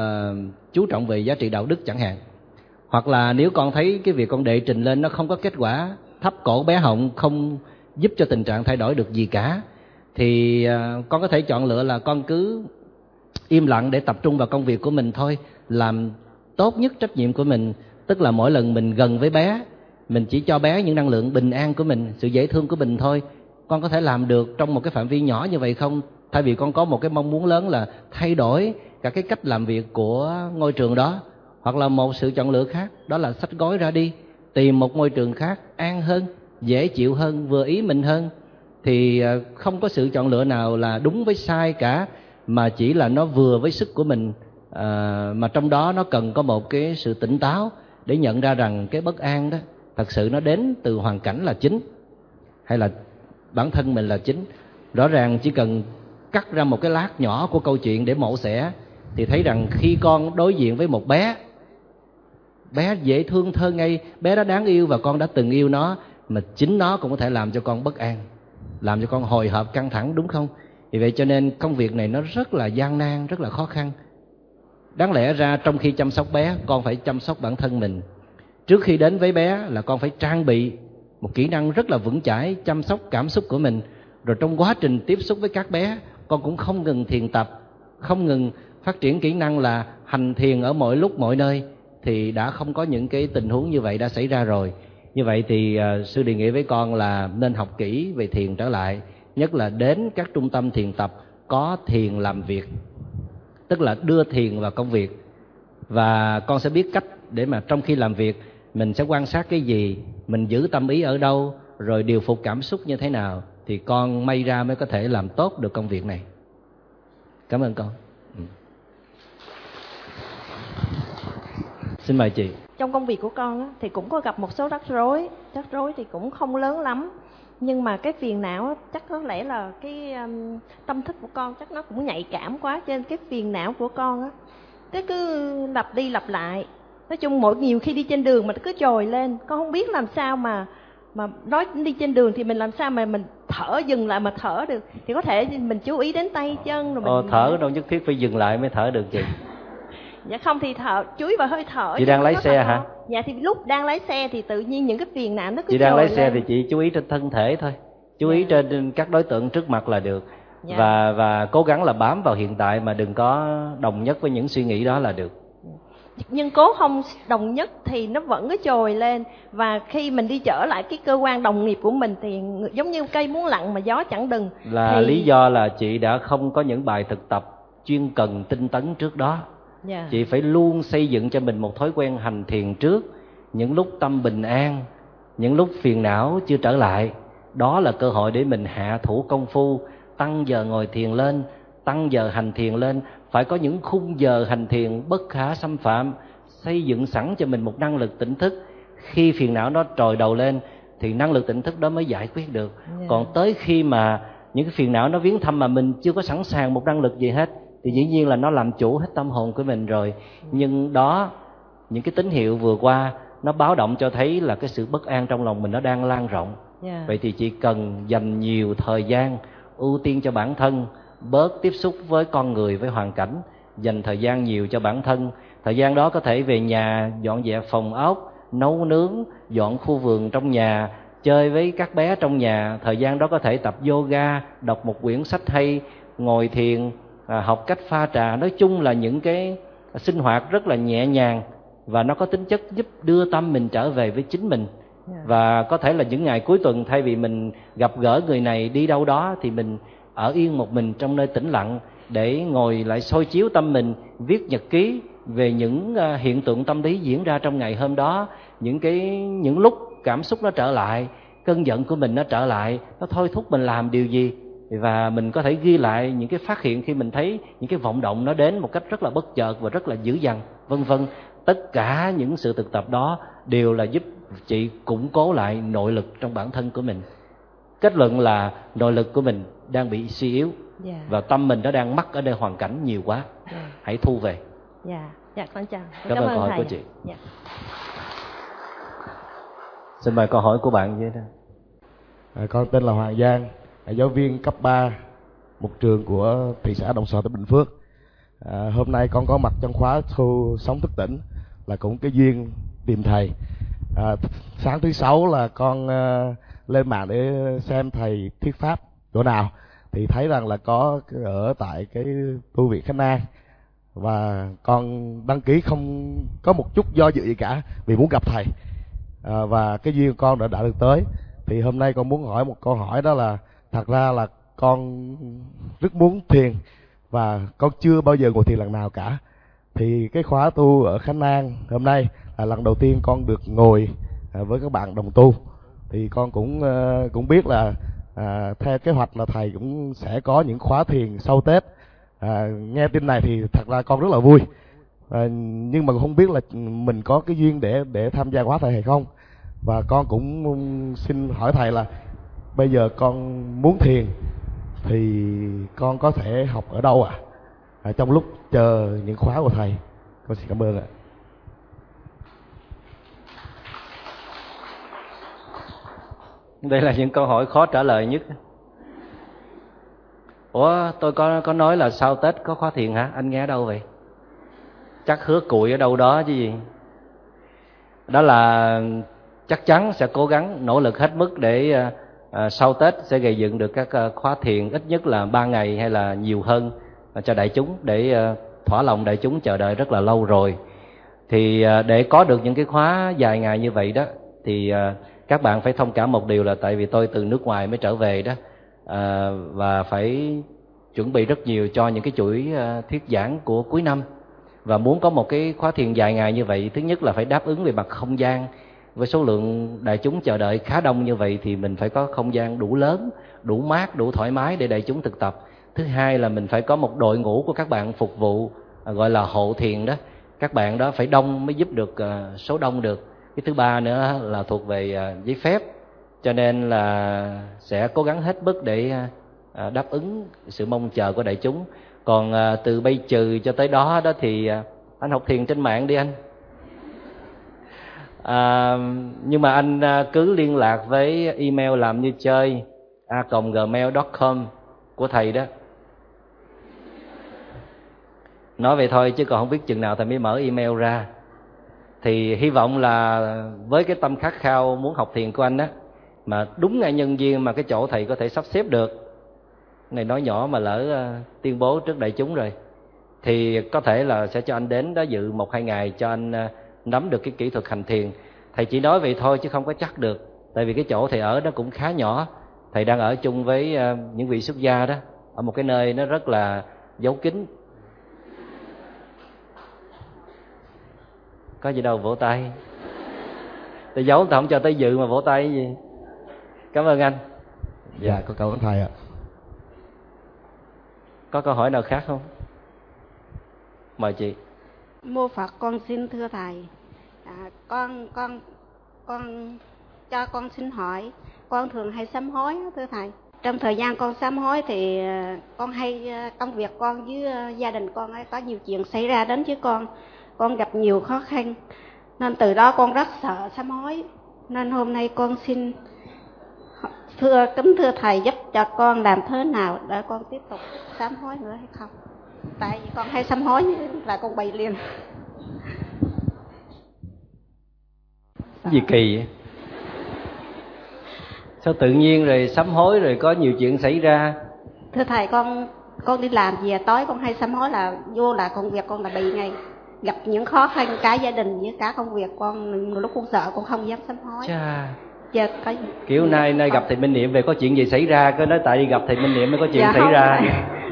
chú trọng về giá trị đạo đức chẳng hạn. Hoặc là nếu con thấy cái việc con đệ trình lên nó không có kết quả, thấp cổ bé họng, không giúp cho tình trạng thay đổi được gì cả, thì con có thể chọn lựa là con cứ im lặng để tập trung vào công việc của mình thôi, làm tốt nhất trách nhiệm của mình. Tức là mỗi lần mình gần với bé, mình chỉ cho bé những năng lượng bình an của mình, sự dễ thương của mình thôi. Con có thể làm được trong một cái phạm vi nhỏ như vậy không? Thay vì con có một cái mong muốn lớn là thay đổi cả cái cách làm việc của ngôi trường đó. Hoặc là một sự chọn lựa khác, đó là xách gói ra đi, tìm một môi trường khác an hơn, dễ chịu hơn, vừa ý mình hơn. Thì không có sự chọn lựa nào là đúng với sai cả, mà chỉ là nó vừa với sức của mình. Mà trong đó nó cần có một cái sự tỉnh táo để nhận ra rằng cái bất an đó thật sự nó đến từ hoàn cảnh là chính, hay là bản thân mình là chính. Rõ ràng chỉ cần cắt ra một cái lát nhỏ của câu chuyện để mổ xẻ, thì thấy rằng khi con đối diện với một bé dễ thương thơ ngây, bé đó đáng yêu và con đã từng yêu nó, mà chính nó cũng có thể làm cho con bất an, làm cho con hồi hộp căng thẳng, đúng không? Vì vậy cho nên công việc này nó rất là gian nan, rất là khó khăn. Đáng lẽ ra trong khi chăm sóc bé, con phải chăm sóc bản thân mình. Trước khi đến với bé là con phải trang bị một kỹ năng rất là vững chãi chăm sóc cảm xúc của mình. Rồi trong quá trình tiếp xúc với các bé, con cũng không ngừng thiền tập, không ngừng phát triển kỹ năng là hành thiền ở mọi lúc mọi nơi, thì đã không có những cái tình huống như vậy đã xảy ra rồi. Như vậy thì sư đề nghị với con là nên học kỹ về thiền trở lại, nhất là đến các trung tâm thiền tập có thiền làm việc, tức là đưa thiền vào công việc. Và con sẽ biết cách để mà trong khi làm việc mình sẽ quan sát cái gì, mình giữ tâm ý ở đâu, rồi điều phục cảm xúc như thế nào, thì con may ra mới có thể làm tốt được công việc này. Cảm ơn con. Xin mời chị. Trong công việc của con thì cũng có gặp một số rắc rối thì cũng không lớn lắm. Nhưng mà cái phiền não chắc có lẽ là cái tâm thức của con chắc nó cũng nhạy cảm quá, cho nên cái phiền não của con á nó cứ lặp đi lặp lại. Nói chung nhiều khi đi trên đường mà nó cứ trồi lên, con không biết làm sao mà nói đi trên đường thì mình làm sao mà mình dừng lại mà thở được. Thì có thể mình chú ý đến tay chân rồi mình thở đâu nhất thiết phải dừng lại mới thở được chị. Dạ không thì chú ý vào hơi thở. Chị đang lái xe hả? Dạ thì lúc đang lái xe thì tự nhiên những cái phiền não nó cứ chị đang lái xe lên. Thì chị chú ý trên thân thể thôi, chú ý trên các đối tượng trước mặt là được. Và cố gắng là bám vào hiện tại mà đừng có đồng nhất với những suy nghĩ đó là được. Nhưng cố không đồng nhất thì nó vẫn cứ trồi lên. Và khi mình đi trở lại cái cơ quan đồng nghiệp của mình thì giống như cây muốn lặng mà gió chẳng đừng. Là lý do là chị đã không có những bài thực tập chuyên cần tinh tấn trước đó. Chị phải luôn xây dựng cho mình một thói quen hành thiền trước. Những lúc tâm bình an, những lúc phiền não chưa trở lại, đó là cơ hội để mình hạ thủ công phu, tăng giờ ngồi thiền lên, tăng giờ hành thiền lên. Phải có những khung giờ hành thiền bất khả xâm phạm, xây dựng sẵn cho mình một năng lực tỉnh thức. Khi phiền não nó trồi đầu lên thì năng lực tỉnh thức đó mới giải quyết được. Còn tới khi mà những cái phiền não nó viếng thăm mà mình chưa có sẵn sàng một năng lực gì hết thì dĩ nhiên là nó làm chủ hết tâm hồn của mình rồi. Nhưng đó, những cái tín hiệu vừa qua nó báo động cho thấy là cái sự bất an trong lòng mình nó đang lan rộng. Vậy thì chị cần dành nhiều thời gian ưu tiên cho bản thân, bớt tiếp xúc với con người, với hoàn cảnh, dành thời gian nhiều cho bản thân. Thời gian đó có thể về nhà dọn dẹp phòng ốc, nấu nướng, dọn khu vườn trong nhà, chơi với các bé trong nhà. Thời gian đó có thể tập yoga, đọc một quyển sách hay, ngồi thiền, học cách pha trà. Nói chung là những cái sinh hoạt rất là nhẹ nhàng và nó có tính chất giúp đưa tâm mình trở về với chính mình. Và có thể là những ngày cuối tuần thay vì mình gặp gỡ người này đi đâu đó thì mình ở yên một mình trong nơi tĩnh lặng để ngồi lại soi chiếu tâm mình, viết nhật ký về những hiện tượng tâm lý diễn ra trong ngày hôm đó, những lúc cảm xúc nó trở lại, cơn giận của mình nó trở lại, nó thôi thúc mình làm điều gì. Và mình có thể ghi lại những cái phát hiện khi mình thấy những cái vọng động nó đến một cách rất là bất chợt và rất là dữ dằn, vân vân. Tất cả những sự thực tập đó đều là giúp chị củng cố lại nội lực trong bản thân của mình. Kết luận là nội lực của mình đang bị suy yếu và tâm mình nó đang mắc ở nơi hoàn cảnh nhiều quá. Hãy thu về. Con chào. Cảm ơn câu hỏi của chị. Xin mời câu hỏi của bạn dưới đó. Con tên là Hoàng Giang, giáo viên cấp 3 một trường của thị xã Đồng Xoài, tỉnh Bình Phước. Hôm nay con có mặt trong khóa thu sống thức tỉnh là cũng cái duyên tìm thầy. Sáng thứ 6 là con lên mạng để xem thầy thuyết pháp chỗ nào thì thấy rằng là có ở tại cái tu viện Khánh An, và con đăng ký không có một chút do dự gì cả vì muốn gặp thầy. Và cái duyên con đã được tới. Thì hôm nay con muốn hỏi một câu hỏi, đó là thật ra là con rất muốn thiền và con chưa bao giờ ngồi thiền lần nào cả. Thì cái khóa tu ở Khánh An hôm nay là lần đầu tiên con được ngồi với các bạn đồng tu. Thì con cũng biết là theo kế hoạch là thầy cũng sẽ có những khóa thiền sau Tết. Nghe tin này thì thật ra con rất là vui. Nhưng mà không biết là mình có cái duyên để tham gia khóa thầy hay không. Và con cũng xin hỏi thầy là bây giờ con muốn thiền thì con có thể học ở đâu trong lúc chờ những khóa của thầy? Con xin cảm ơn ạ. Đây là những câu hỏi khó trả lời nhất. Ủa, tôi có nói là sau Tết có khóa thiền hả? Anh nghe ở đâu vậy? Chắc hứa cùi ở đâu đó chứ gì. Đó là chắc chắn sẽ cố gắng nỗ lực hết mức để sau Tết sẽ gây dựng được các khóa thiền ít nhất là 3 ngày hay là nhiều hơn cho đại chúng, để thỏa lòng đại chúng chờ đợi rất là lâu rồi. Thì để có được những cái khóa dài ngày như vậy đó thì các bạn phải thông cảm một điều là tại vì tôi từ nước ngoài mới trở về đó, và phải chuẩn bị rất nhiều cho những cái chuỗi thuyết giảng của cuối năm. Và muốn có một cái khóa thiền dài ngày như vậy, thứ nhất là phải đáp ứng về mặt không gian. Với số lượng đại chúng chờ đợi khá đông như vậy thì mình phải có không gian đủ lớn, đủ mát, đủ thoải mái để đại chúng thực tập. Thứ hai là mình phải có một đội ngũ của các bạn phục vụ, gọi là hộ thiền đó. Các bạn đó phải đông mới giúp được số đông được. Cái thứ ba nữa là thuộc về giấy phép. cho nên là sẽ cố gắng hết mức để đáp ứng sự mong chờ của đại chúng. Còn từ bây trừ cho tới đó thì anh học thiền trên mạng đi anh. Nhưng mà anh cứ liên lạc với email làm như chơi @gmail.com của thầy đó. Nói vậy thôi chứ còn không biết chừng nào thầy mới mở email ra. Thì hy vọng là với cái tâm khát khao muốn học thiền của anh á, mà đúng ngày nhân duyên mà cái chỗ thầy có thể sắp xếp được, này nói nhỏ mà lỡ tuyên bố trước đại chúng rồi, thì có thể là sẽ cho anh đến đó dự 1-2 ngày cho anh nắm được cái kỹ thuật hành thiền. Thầy chỉ nói vậy thôi chứ không có chắc được, tại vì cái chỗ thầy ở đó cũng khá nhỏ. Thầy đang ở chung với những vị xuất gia đó, ở một cái nơi nó rất là giấu kín. Có gì đâu vỗ tay. Thầy giấu thầy không cho tới dự mà vỗ tay cái gì. Cảm ơn anh. Dạ, có cảm ơn thầy ạ. Có câu hỏi nào khác không? Mời chị. Mô Phật, con xin thưa thầy. Con cho con xin hỏi, con thường hay sám hối thưa thầy. Trong thời gian con sám hối thì con hay công việc con với gia đình con ấy có nhiều chuyện xảy ra đến với con gặp nhiều khó khăn, nên từ đó con rất sợ sám hối. Nên hôm nay con xin kính thưa thầy giúp cho con làm thế nào để con tiếp tục sám hối nữa hay không? Tại vì con hay sám hối là con bị liền. Gì kỳ vậy? Sao tự nhiên rồi sám hối rồi có nhiều chuyện xảy ra? Thưa thầy, con đi làm về tối con hay sám hối là vô là công việc con là bị ngay, gặp những khó khăn cả gia đình với cả công việc con, lúc con sợ con không dám sám hối. Chà. Giờ có kiểu nay gặp thầy Minh Niệm về có chuyện gì xảy ra, cứ nói tại đi gặp thầy Minh Niệm mới có chuyện xảy ra.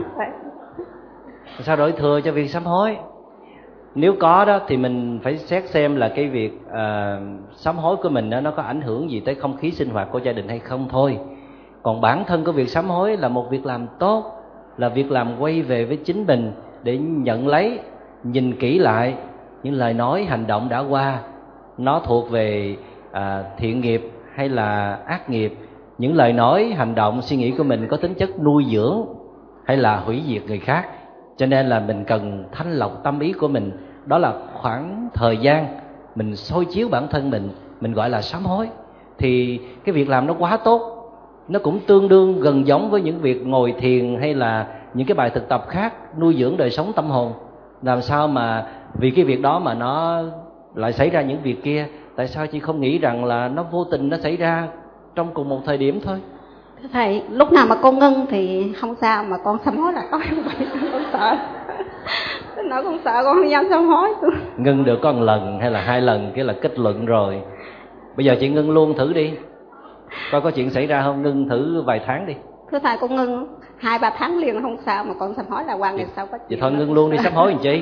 Sao đổi thừa cho việc sám hối? Nếu có đó thì mình phải xét xem là cái việc sám hối của mình đó, nó có ảnh hưởng gì tới không khí sinh hoạt của gia đình hay không thôi. Còn bản thân của việc sám hối là một việc làm tốt, là việc làm quay về với chính mình để nhận lấy, nhìn kỹ lại những lời nói, hành động đã qua, nó thuộc về thiện nghiệp hay là ác nghiệp. Những lời nói, hành động, suy nghĩ của mình có tính chất nuôi dưỡng hay là hủy diệt người khác. Cho nên là mình cần thanh lọc tâm ý của mình. Đó là khoảng thời gian mình soi chiếu bản thân mình gọi là sám hối. Thì cái việc làm nó quá tốt, nó cũng tương đương gần giống với những việc ngồi thiền hay là những cái bài thực tập khác, nuôi dưỡng đời sống tâm hồn. Làm sao mà vì cái việc đó mà nó lại xảy ra những việc kia? Tại sao chị không nghĩ rằng là nó vô tình nó xảy ra trong cùng một thời điểm thôi? Thầy, lúc nào mà con ngưng thì không sao, mà con sám hối là tối không vậy, con sợ. Nó con sợ con không dám sám hối. Ngưng được có 1 lần hay là 2 lần cái là kết luận rồi. Bây giờ chị ngưng luôn thử đi, coi có chuyện xảy ra không. Ngưng thử vài tháng đi. Thưa thầy, con ngưng 2-3 tháng liền không sao, mà con sám hối là qua ngày sau có chuyện. Vậy thôi ngưng luôn đi, sám hối làm chi?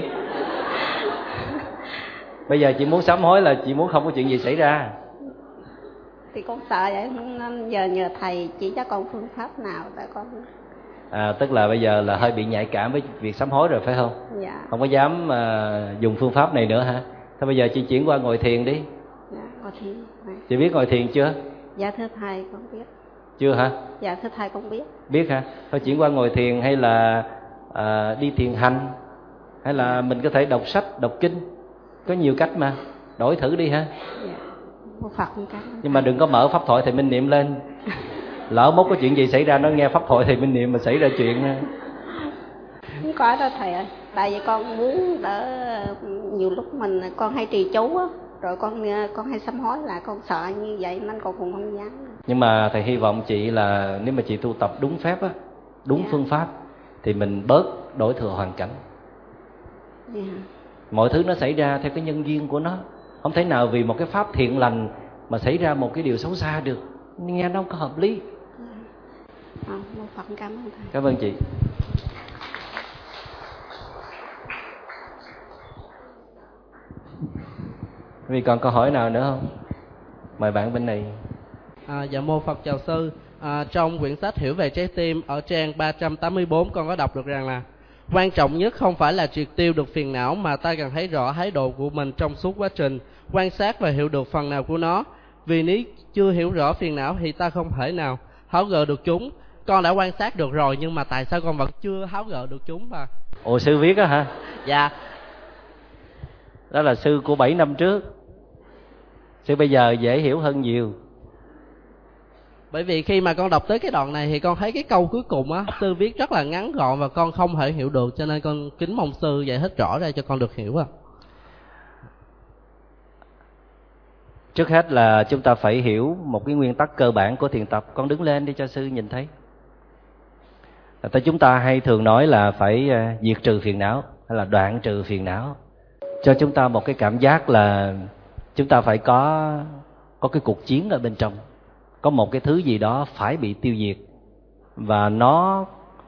Bây giờ chị muốn sám hối là chị muốn không có chuyện gì xảy ra. Thì con sợ vậy, nên giờ nhờ thầy chỉ cho con phương pháp nào để con... Tức là bây giờ là hơi bị nhạy cảm với việc sám hối rồi phải không? Dạ. Không có dám dùng phương pháp này nữa hả? Thôi bây giờ chị chuyển qua ngồi thiền đi. Dạ, ngồi thiền. Chị biết ngồi thiền chưa? Dạ thưa thầy, con biết. Chưa hả? Dạ thưa thầy, con biết. Biết hả? Thôi chuyển qua ngồi thiền hay là đi thiền hành, hay là mình có thể đọc sách, đọc kinh. Có nhiều cách mà, đổi thử đi ha. Dạ. Một Phật cái. Nhưng mà đừng có mở pháp thoại thầy Minh Niệm lên. Lỡ mốt có chuyện gì xảy ra nó nghe pháp thoại thầy Minh Niệm mà xảy ra chuyện. Không có đâu thầy ơi. Tại vì con muốn đỡ, nhiều lúc con hay trì chú á, rồi con hay sám hối là con sợ như vậy nên con cũng không dám. Nhưng mà thầy hy vọng chị là nếu mà chị tu tập đúng phép á, đúng phương pháp thì mình bớt đổi thừa hoàn cảnh. Mọi thứ nó xảy ra theo cái nhân duyên của nó. Không thể nào vì một cái pháp thiện lành mà xảy ra một cái điều xấu xa được. Nghe nó không có hợp lý. Một Phật cảm ơn thầy. Cảm ơn chị. Vì còn câu hỏi nào nữa không? Mời bạn bên này. Dạ mô Phật chào sư. Trong quyển sách Hiểu về trái tim ở trang 384 con có đọc được rằng là quan trọng nhất không phải là triệt tiêu được phiền não, mà ta cần thấy rõ thái độ của mình trong suốt quá trình, quan sát và hiểu được phần nào của nó. Vì nếu chưa hiểu rõ phiền não thì ta không thể nào tháo gỡ được chúng. Con đã quan sát được rồi, nhưng mà tại sao con vẫn chưa tháo gỡ được chúng? Và Ồ, sư viết á hả? dạ, Đó là sư của 7 năm trước. Sư bây giờ dễ hiểu hơn nhiều. bởi vì khi mà con đọc tới cái đoạn này thì con thấy cái câu cuối cùng á, sư viết rất là ngắn gọn và con không thể hiểu được, cho nên con kính mong sư giải thích rõ ra cho con được hiểu. Trước hết là chúng ta phải hiểu một cái nguyên tắc cơ bản của thiền tập. Con đứng lên đi cho sư nhìn thấy. Chúng ta hay thường nói là phải diệt trừ phiền não hay là đoạn trừ phiền não, cho chúng ta một cái cảm giác là chúng ta phải có cái cuộc chiến ở bên trong, có một cái thứ gì đó phải bị tiêu diệt, và nó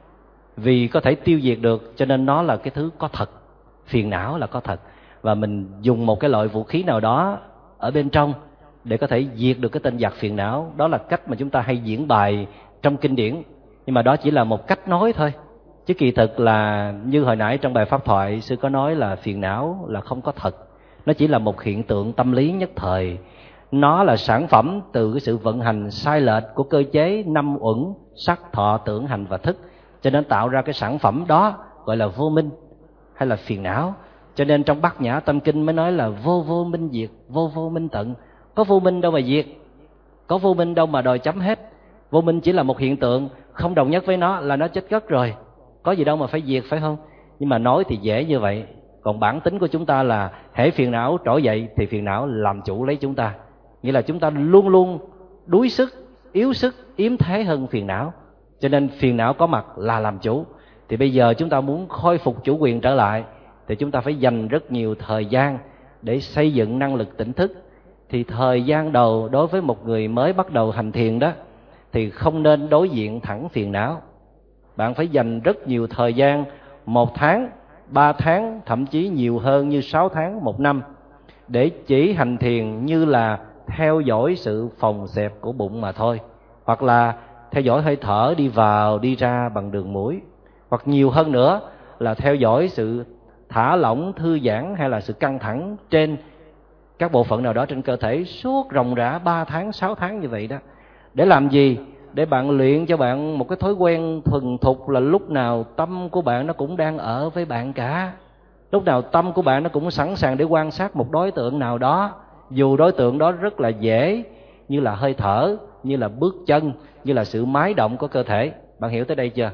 vì có thể tiêu diệt được cho nên nó là cái thứ có thật. Phiền não là có thật, và mình dùng một cái loại vũ khí nào đó ở bên trong để có thể diệt được cái tên giặc phiền não. Đó là cách mà chúng ta hay diễn bài trong kinh điển, nhưng mà đó chỉ là một cách nói thôi, chứ kỳ thực là như hồi nãy trong bài pháp thoại sư có nói là phiền não là không có thật. Nó chỉ là một hiện tượng tâm lý nhất thời. Nó là sản phẩm từ cái sự vận hành sai lệch của cơ chế 5 uẩn sắc thọ tưởng hành và thức, cho nên tạo ra cái sản phẩm đó gọi là vô minh hay là phiền não. Cho nên trong Bát Nhã Tâm Kinh mới nói là vô vô minh diệt, vô vô minh tận. Có vô minh đâu mà diệt, có vô minh đâu mà đòi chấm hết. Vô minh chỉ là một hiện tượng, không đồng nhất với nó là nó chết gất rồi, có gì đâu mà phải diệt, phải không? Nhưng mà nói thì dễ như vậy, còn bản tính của chúng ta là hễ phiền não trỗi dậy thì phiền não làm chủ lấy chúng ta. Nghĩa là chúng ta luôn luôn đuối sức, yếu sức, yếm thế hơn phiền não. Cho nên phiền não có mặt là làm chủ. Thì bây giờ chúng ta muốn khôi phục chủ quyền trở lại thì chúng ta phải dành rất nhiều thời gian để xây dựng năng lực tỉnh thức. Thì thời gian đầu đối với một người mới bắt đầu hành thiền đó thì không nên đối diện thẳng phiền não. Bạn phải dành rất nhiều thời gian, 1 tháng, 3 tháng, thậm chí nhiều hơn như 6 tháng, 1 năm, để chỉ hành thiền như là theo dõi sự phồng xẹp của bụng mà thôi, hoặc là theo dõi hơi thở đi vào đi ra bằng đường mũi, hoặc nhiều hơn nữa là theo dõi sự thả lỏng, thư giãn hay là sự căng thẳng trên các bộ phận nào đó trên cơ thể suốt ròng rã 3 tháng, 6 tháng như vậy đó. Để làm gì? Để bạn luyện cho bạn một cái thói quen thuần thục là lúc nào tâm của bạn nó cũng đang ở với bạn cả. Lúc nào tâm của bạn nó cũng sẵn sàng để quan sát một đối tượng nào đó, dù đối tượng đó rất là dễ, như là hơi thở, như là bước chân, như là sự mái động của cơ thể. Bạn hiểu tới đây chưa?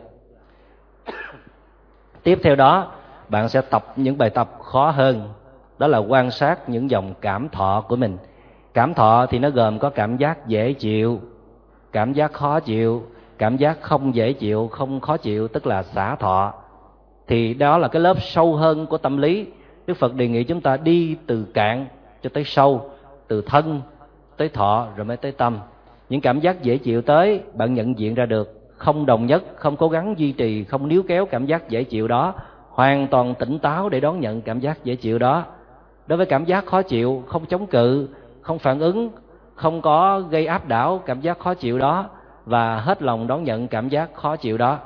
Tiếp theo đó, bạn sẽ tập những bài tập khó hơn. Đó là quan sát những dòng cảm thọ của mình. Cảm thọ thì nó gồm có cảm giác dễ chịu, cảm giác khó chịu, cảm giác không dễ chịu, không khó chịu, tức là xả thọ. Thì đó là cái lớp sâu hơn của tâm lý. Đức Phật đề nghị chúng ta đi từ cạn cho tới sâu, từ thân tới thọ rồi mới tới tâm. Những cảm giác dễ chịu tới, bạn nhận diện ra được, không đồng nhất, không cố gắng duy trì, không níu kéo cảm giác dễ chịu đó, hoàn toàn tỉnh táo để đón nhận cảm giác dễ chịu đó. Đối với cảm giác khó chịu, không chống cự, không phản ứng, không có gây áp đảo cảm giác khó chịu đó, và hết lòng đón nhận cảm giác khó chịu đó.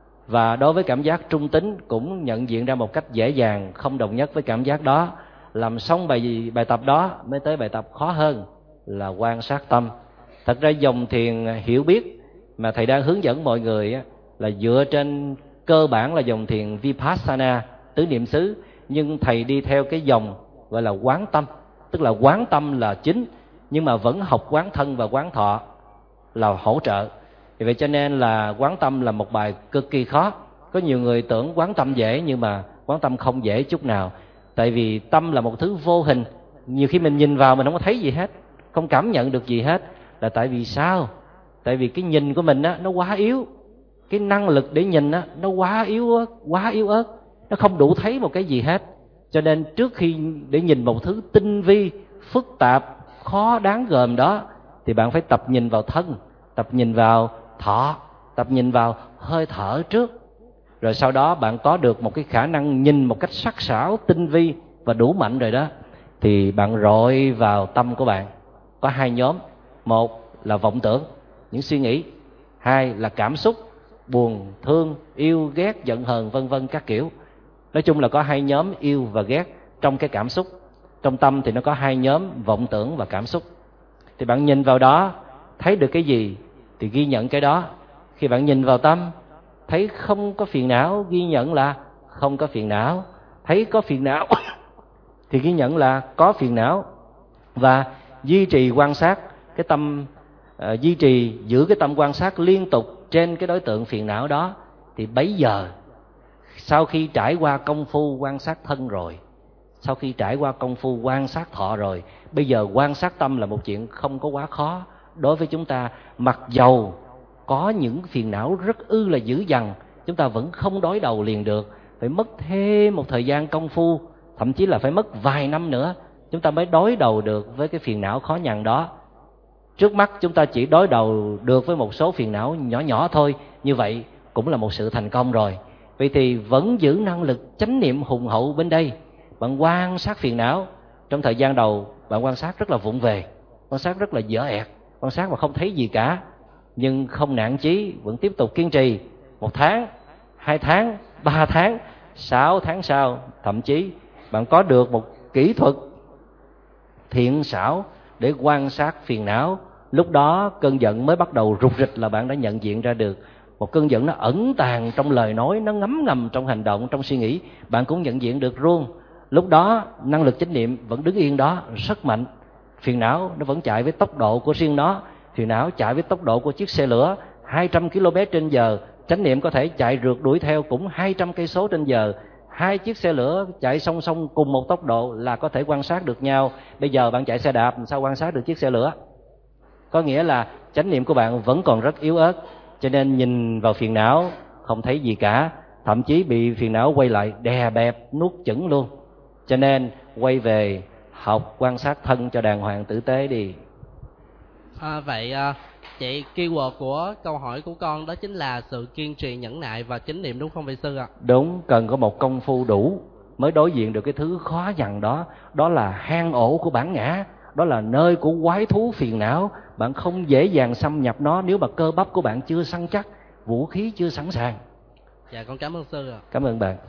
Và đối với cảm giác trung tính cũng nhận diện ra một cách dễ dàng, không đồng nhất với cảm giác đó. Làm xong bài tập đó mới tới bài tập khó hơn là quan sát tâm. Thật ra dòng thiền hiểu biết mà thầy đang hướng dẫn mọi người là dựa trên cơ bản là dòng thiền Vipassana, tứ niệm xứ, nhưng thầy đi theo cái dòng gọi là quán tâm, tức là quán tâm là chính, nhưng mà vẫn học quán thân và quán thọ là hỗ trợ. Vì vậy cho nên là quán tâm là một bài cực kỳ khó. Có nhiều người tưởng quán tâm dễ, nhưng mà quán tâm không dễ chút nào. Tại vì tâm là một thứ vô hình, nhiều khi mình nhìn vào mình không có thấy gì hết, không cảm nhận được gì hết. Là tại vì sao? Tại vì cái nhìn của mình á, nó quá yếu. Cái năng lực để nhìn á, nó quá yếu ớt, nó không đủ thấy một cái gì hết. Cho nên trước khi để nhìn một thứ tinh vi, phức tạp, khó đáng gờm đó, thì bạn phải tập nhìn vào thân, tập nhìn vào thọ, tập nhìn vào hơi thở trước. Rồi sau đó bạn có được một cái khả năng nhìn một cách sắc sảo, tinh vi và đủ mạnh rồi đó, thì bạn rọi vào tâm của bạn. Có 2 nhóm. Một là vọng tưởng, những suy nghĩ. 2 là cảm xúc, buồn, thương, yêu, ghét, giận hờn, vân vân các kiểu. Nói chung là có 2 nhóm yêu và ghét trong cái cảm xúc. Trong tâm thì nó có 2 nhóm vọng tưởng và cảm xúc. thì bạn nhìn vào đó, thấy được cái gì thì ghi nhận cái đó. Khi bạn nhìn vào tâm, thấy không có phiền não, ghi nhận là không có phiền não. Thấy có phiền não thì ghi nhận là có phiền não. Và duy trì quan sát cái tâm, duy trì giữ cái tâm quan sát liên tục trên cái đối tượng phiền não đó. Thì bấy giờ, sau khi trải qua công phu quan sát thân rồi, sau khi trải qua công phu quan sát thọ rồi, bây giờ quan sát tâm là một chuyện không có quá khó đối với chúng ta. Mặc dầu có những phiền não rất là dữ dằn, chúng ta vẫn không đối đầu liền được, phải mất thêm một thời gian công phu, thậm chí là phải mất vài năm nữa chúng ta mới đối đầu được với cái phiền não khó nhằn đó. Trước mắt chúng ta chỉ đối đầu được với một số phiền não nhỏ nhỏ thôi, như vậy cũng là một sự thành công rồi. Vậy thì vẫn giữ năng lực chánh niệm hùng hậu bên đây. Bạn quan sát phiền não, trong thời gian đầu bạn quan sát rất là vụng về, quan sát rất là dở ẹt, quan sát mà không thấy gì cả. Nhưng không nản chí, vẫn tiếp tục kiên trì 1 tháng, 2 tháng, 3 tháng, 6 tháng sau, thậm chí bạn có được một kỹ thuật thiện xảo để quan sát phiền não. Lúc đó cơn giận mới bắt đầu rục rịch là bạn đã nhận diện ra được. Một cơn giận nó ẩn tàng trong lời nói, nó ngấm ngầm trong hành động, trong suy nghĩ, bạn cũng nhận diện được luôn. Lúc đó năng lực chánh niệm vẫn đứng yên đó rất mạnh. Phiền não nó vẫn chạy với tốc độ của riêng nó. Phiền não chạy với tốc độ của chiếc xe lửa 200 km/h, chánh niệm có thể chạy rượt đuổi theo cũng 200 cây số trên giờ. 2 chiếc xe lửa chạy song song cùng một tốc độ là có thể quan sát được nhau. Bây giờ bạn chạy xe đạp sao quan sát được chiếc xe lửa? Có nghĩa là chánh niệm của bạn vẫn còn rất yếu ớt. Cho nên nhìn vào phiền não không thấy gì cả, thậm chí bị phiền não quay lại đè bẹp nuốt chửng luôn. Cho nên quay về học quan sát thân cho đàng hoàng tử tế đi. Vậy chị, keyword của câu hỏi của con đó chính là sự kiên trì, nhẫn nại và chánh niệm, đúng không vị sư ạ? Đúng, cần có một công phu đủ mới đối diện được cái thứ khó nhằn đó. Đó là hang ổ của bản ngã, đó là nơi của quái thú phiền não. Bạn không dễ dàng xâm nhập nó nếu mà cơ bắp của bạn chưa săn chắc, vũ khí chưa sẵn sàng. Dạ, con cảm ơn sư ạ. Cảm ơn bạn.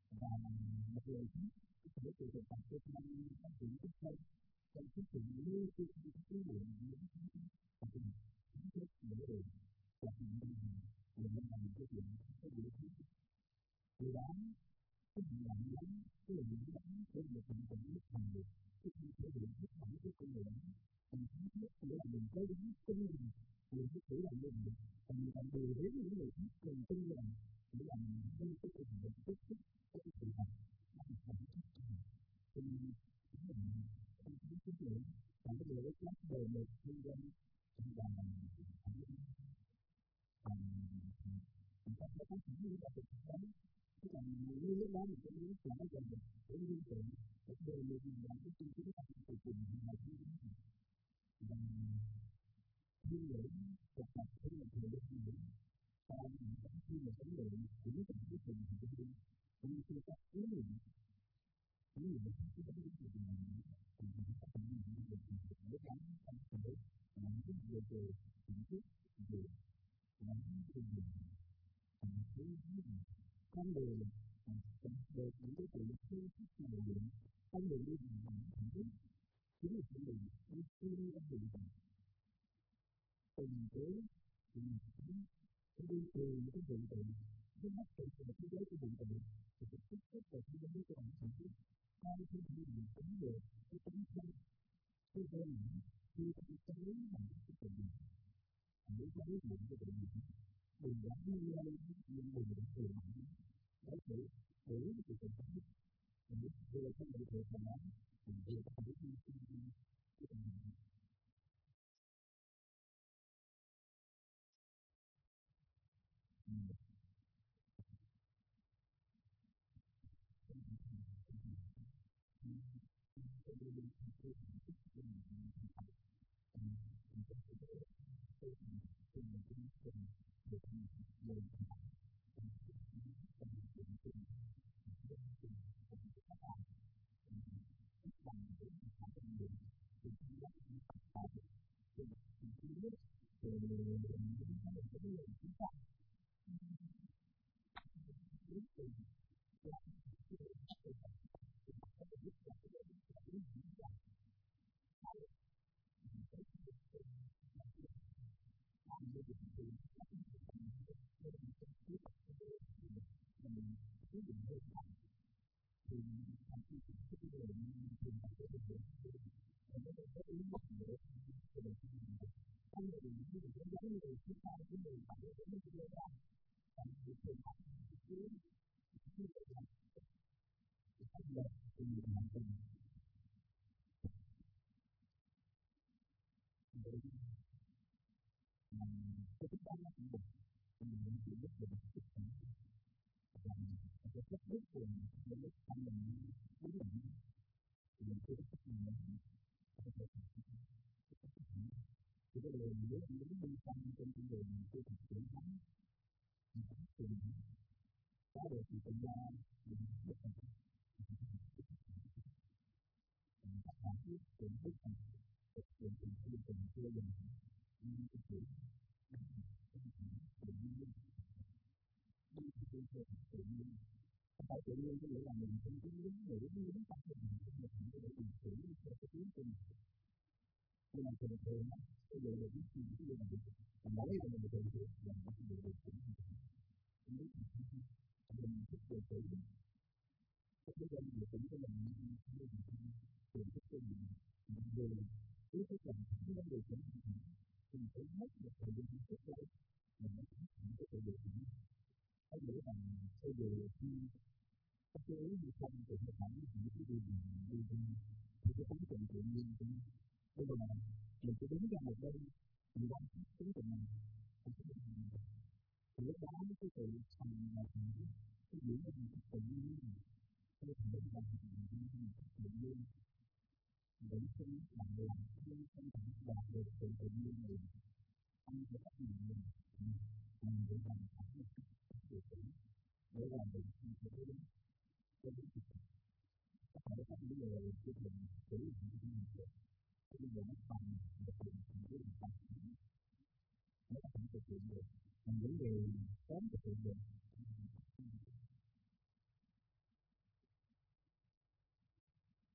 và một lời có thể từ thực tập cho tham phát triển tiếp theo trong quá trình lưu trữ cái lượng những và tình chính thức để được và tình để làm cái chuyện cái điều thứ từ đó cái hành động đó cái lời nói đó để được thành tựu lúc thành được cái thể hiện hết thảy cái con người đó mình thấy nhất để là mình cố gắng tin rằng mình có thể làm được và mình còn điều đến những người khác cùng tin rằng để làm những cái hành động tiếp xúc cái sự thật nó là thành chất thì chính là không có cái chuyện và cái điều đó lắp đề một nhân dân và mình có thể phát triển như là thực tế chứ còn như lúc đó mình cũng muốn trả dần để liên tưởng để đề mình làm cái chương trình của mình cùng là cái và thiên lượng tập tập của mình thì được nhiều sau mình có khi mà vấn đề cũng cần cái tình thì cũng như các ý niệm cái vấn đề thì mình có thể làm được để gắn trong thể làm cái điều về chính thức về làm cái điều con đường được những cái chuyện phương thức nào điện con đường đi bằng thành tích chính là con đường đi suy ra điện tình tế tình cảm cái đi từ những cái điện tử cái bắt từ cái thế giới của điện tử thì cái tích cực về thế giới của bản thân con cái gì mình tính được cái tính thân cái đơn khi cái tế bằng cái tình để có biết những cái tình đừng đã đi lên nhưng đừng để từ bản để để cái tình mình đưa cái sự thật mà nó mình đưa cái cái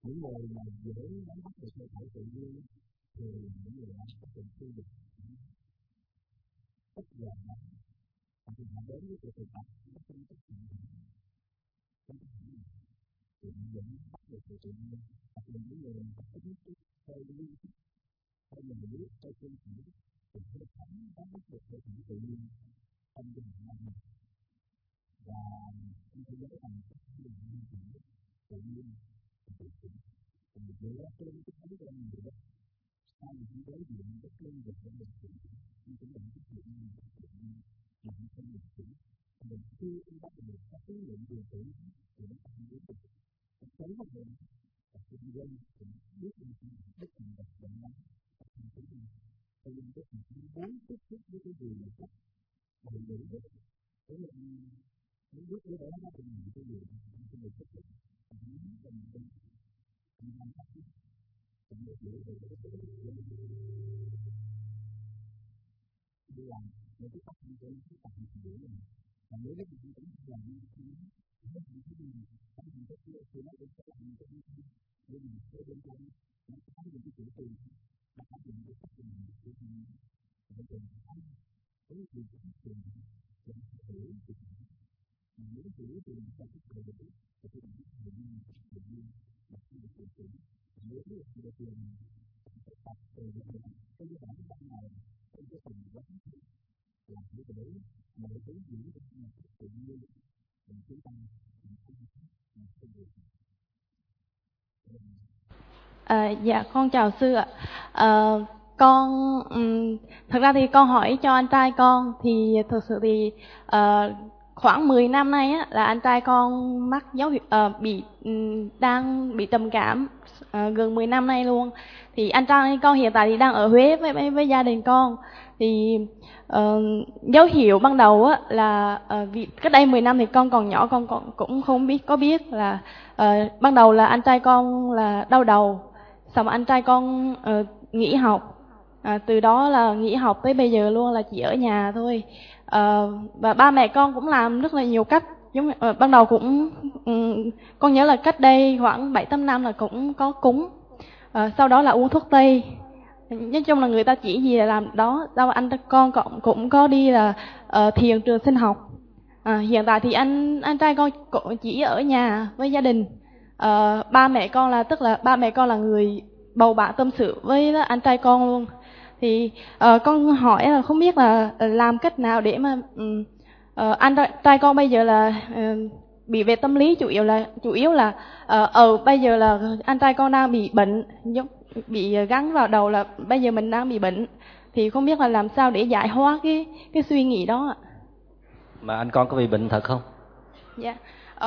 những người mà dễ nắm bắt được hơi thở tự nhiên thì những người đó có tình xây dựng rất là mạnh. Thì họ đến với sự thực tập nó không có chuyện thì những bắt được sự tự nhiên hoặc là những người có tính chất hơi liên thức hay là biết hay chân chỉ thì hơi thấm nắm bắt được hơi thở tự nhiên trong cái hành năng này. Và chúng tôi nhớ rằng các cái liên tử tự nhiên tự nhiên thì dựa trên cái thấy của người đó sau khi chúng đối diện với cái việc của mình thì chúng ta cũng thực hiện tự nhiên mà không phải mình chỉ mình chưa bắt được các cái lượng điều tử thì nó không biết được cái thấy của mình và cái dân cũng biết mình biết mình đặt định năng thành cái gì cho nên cái mình muốn tiếp xúc với cái gì một cách đầy đủ nhất để mình muốn biết cái đó nóเป็นnhững cái gì thì mình tiếp xúc đi làm những cái cách như thế chúng ta phải hiểu rằng và nếu cái gì cũng làm như thế nó không có gì không có cái gì thì nó cũng sẽ làm như thế nhưng mà cái bên trong nó có những cái chủ trương nó có những cái cách làm như thế để cho nó thấy cái gì cũng được để nó hiểu được mà nếu hiểu thì mình sẽ có thể được thì cái này tự nhiên mà khi được tự nhiên nếu như được tự nhiên phải tập từ cái giai đoạn ban đầu trong cái phần quán làm như thế mà để thấy những cái mà tự nhiên mình chúng ta Dạ con chào sư ạ. Con thực ra thì con hỏi cho anh trai con thì thực sự thì khoảng 10 năm nay á, là anh trai con mắc dấu hiệu đang bị trầm cảm gần 10 năm nay luôn. Thì anh trai con hiện tại thì đang ở Huế với gia đình con. Thì dấu hiệu ban đầu á, là vì cách đây 10 năm thì con còn nhỏ, con cũng không biết là ban đầu là anh trai con là đau đầu, xong anh trai con nghỉ học. Từ đó là nghỉ học tới bây giờ luôn là chỉ ở nhà thôi. Và ba mẹ con cũng làm rất là nhiều cách. Giống ban đầu cũng con nhớ là cách đây khoảng 7-8 năm là cũng có cúng, sau đó là uống thuốc tây. Nói chung là người ta chỉ gì là làm đó. Sau anh con cũng có đi là thiền trường sinh học. Hiện tại thì anh trai con cũng chỉ ở nhà với gia đình. Ba mẹ con là tức là ba mẹ con là người bầu bạn tâm sự với anh trai con luôn. Thì con hỏi là không biết là làm cách nào để mà anh trai con bây giờ là bị về tâm lý, chủ yếu là bây giờ là anh trai con đang bị bệnh, bị gắn vào đầu là bây giờ mình đang bị bệnh. Thì không biết là làm sao để giải hóa cái suy nghĩ đó ạ. Mà anh con có bị bệnh thật không? Dạ.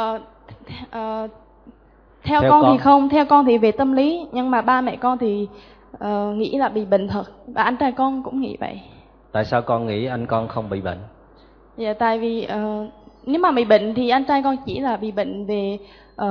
Theo con thì không, theo con thì về tâm lý, nhưng mà ba mẹ con thì nghĩ là bị bệnh thật, và anh trai con cũng nghĩ vậy. Tại sao con nghĩ anh con không bị bệnh? Dạ tại vì nếu mà bị bệnh thì anh trai con chỉ là bị bệnh về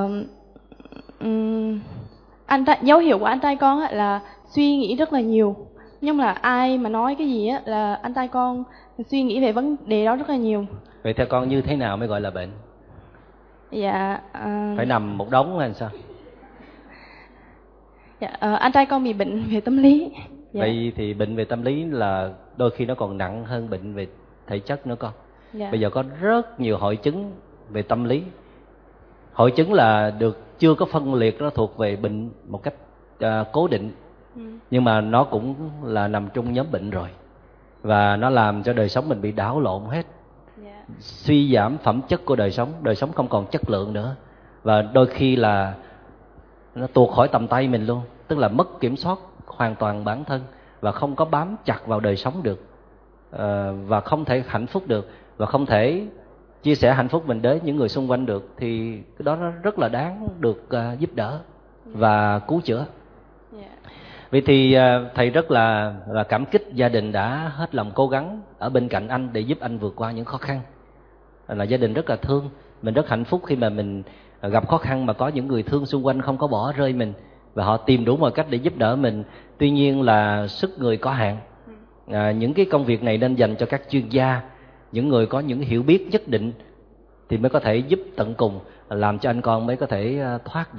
dấu hiệu của anh trai con là suy nghĩ rất là nhiều. Nhưng là ai mà nói cái gì á là anh trai con suy nghĩ về vấn đề đó rất là nhiều. Vậy theo con như thế nào mới gọi là bệnh? Dạ phải nằm một đống hay sao? Dạ, anh trai con bị bệnh về tâm lý. Dạ. Vậy thì bệnh về tâm lý là đôi khi nó còn nặng hơn bệnh về thể chất nữa con. Dạ. Bây giờ có rất nhiều hội chứng về tâm lý. Hội chứng là chưa có phân liệt, nó thuộc về bệnh một cách cố định. Nhưng mà nó cũng là nằm trong nhóm bệnh rồi. Và nó làm cho đời sống mình bị đảo lộn hết. Yeah. Suy giảm phẩm chất của đời sống không còn chất lượng nữa. Và đôi khi là nó tuột khỏi tầm tay mình luôn. Tức là mất kiểm soát hoàn toàn bản thân và không có bám chặt vào đời sống được, và không thể hạnh phúc được, và không thể chia sẻ hạnh phúc mình đến những người xung quanh được. Thì cái đó nó rất là đáng được giúp đỡ và cứu chữa. Vậy thì thầy rất là cảm kích gia đình đã hết lòng cố gắng ở bên cạnh anh để giúp anh vượt qua những khó khăn. Là gia đình rất là thương. Mình rất hạnh phúc khi mà mình gặp khó khăn mà có những người thương xung quanh không có bỏ rơi mình, và họ tìm đủ mọi cách để giúp đỡ mình. Tuy nhiên là sức người có hạn. Những cái công việc này nên dành cho các chuyên gia, những người có những hiểu biết nhất định thì mới có thể giúp tận cùng, làm cho anh con mới có thể thoát được.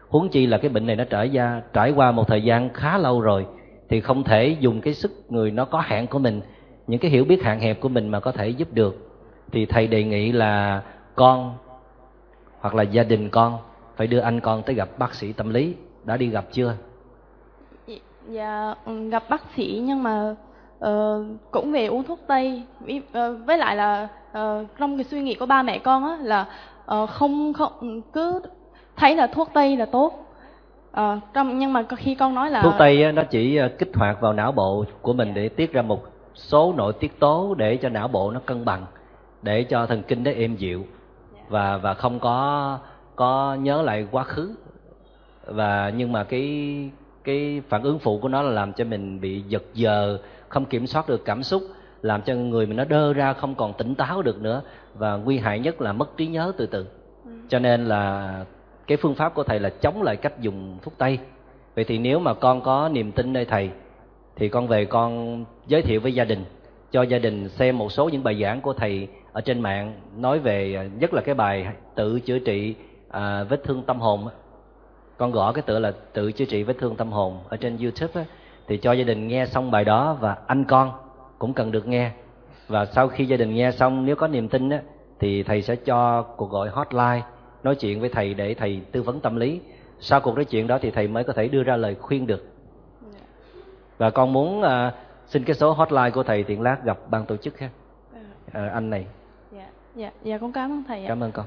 Huống chi là cái bệnh này nó trải qua một thời gian khá lâu rồi, thì không thể dùng cái sức người nó có hạn của mình, những cái hiểu biết hạn hẹp của mình mà có thể giúp được. Thì thầy đề nghị là con hoặc là gia đình con phải đưa anh con tới gặp bác sĩ tâm lý. Đã đi gặp chưa? Dạ, gặp bác sĩ nhưng mà cũng về uống thuốc tây. Với lại là trong cái suy nghĩ của ba mẹ con á là không cứ thấy là thuốc tây là tốt. Nhưng mà khi con nói là thuốc tây á, nó chỉ kích hoạt vào não bộ của mình để tiết ra một số nội tiết tố để cho não bộ nó cân bằng, để cho thần kinh nó êm dịu và không có nhớ lại quá khứ. Nhưng mà cái phản ứng phụ của nó là làm cho mình bị giật giờ, không kiểm soát được cảm xúc, làm cho người mình nó đơ ra, không còn tỉnh táo được nữa, và nguy hại nhất là mất trí nhớ từ từ. Cho nên là cái phương pháp của thầy là chống lại cách dùng thuốc tây. Vậy thì nếu mà con có niềm tin nơi thầy thì con về con giới thiệu với gia đình, cho gia đình xem một số những bài giảng của thầy ở trên mạng, nói về nhất là cái bài tự chữa trị vết thương tâm hồn. Con gõ cái tựa là tự chữa trị vết thương tâm hồn ở trên YouTube á, thì cho gia đình nghe xong bài đó, và anh con cũng cần được nghe. Và sau khi gia đình nghe xong, nếu có niềm tin á, thì thầy sẽ cho cuộc gọi hotline nói chuyện với thầy để thầy tư vấn tâm lý. Sau cuộc nói chuyện đó thì thầy mới có thể đưa ra lời khuyên được. Và con muốn xin cái số hotline của thầy, tiện lát gặp ban tổ chức ha. Anh này. Dạ con cảm ơn thầy ạ. Cảm ơn con.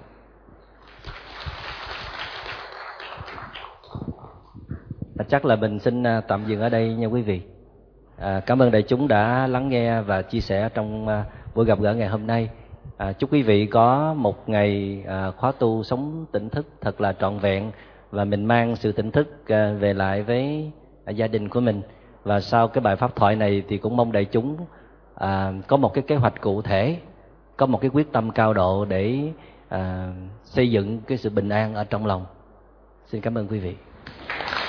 Chắc là mình xin tạm dừng ở đây nha quý vị. Cảm ơn đại chúng đã lắng nghe và chia sẻ trong buổi gặp gỡ ngày hôm nay. Chúc quý vị có một ngày khóa tu sống tỉnh thức thật là trọn vẹn, và mình mang sự tỉnh thức về lại với gia đình của mình. Và sau cái bài pháp thoại này thì cũng mong đại chúng có một cái kế hoạch cụ thể, có một cái quyết tâm cao độ để xây dựng cái sự bình an ở trong lòng. Xin cảm ơn quý vị.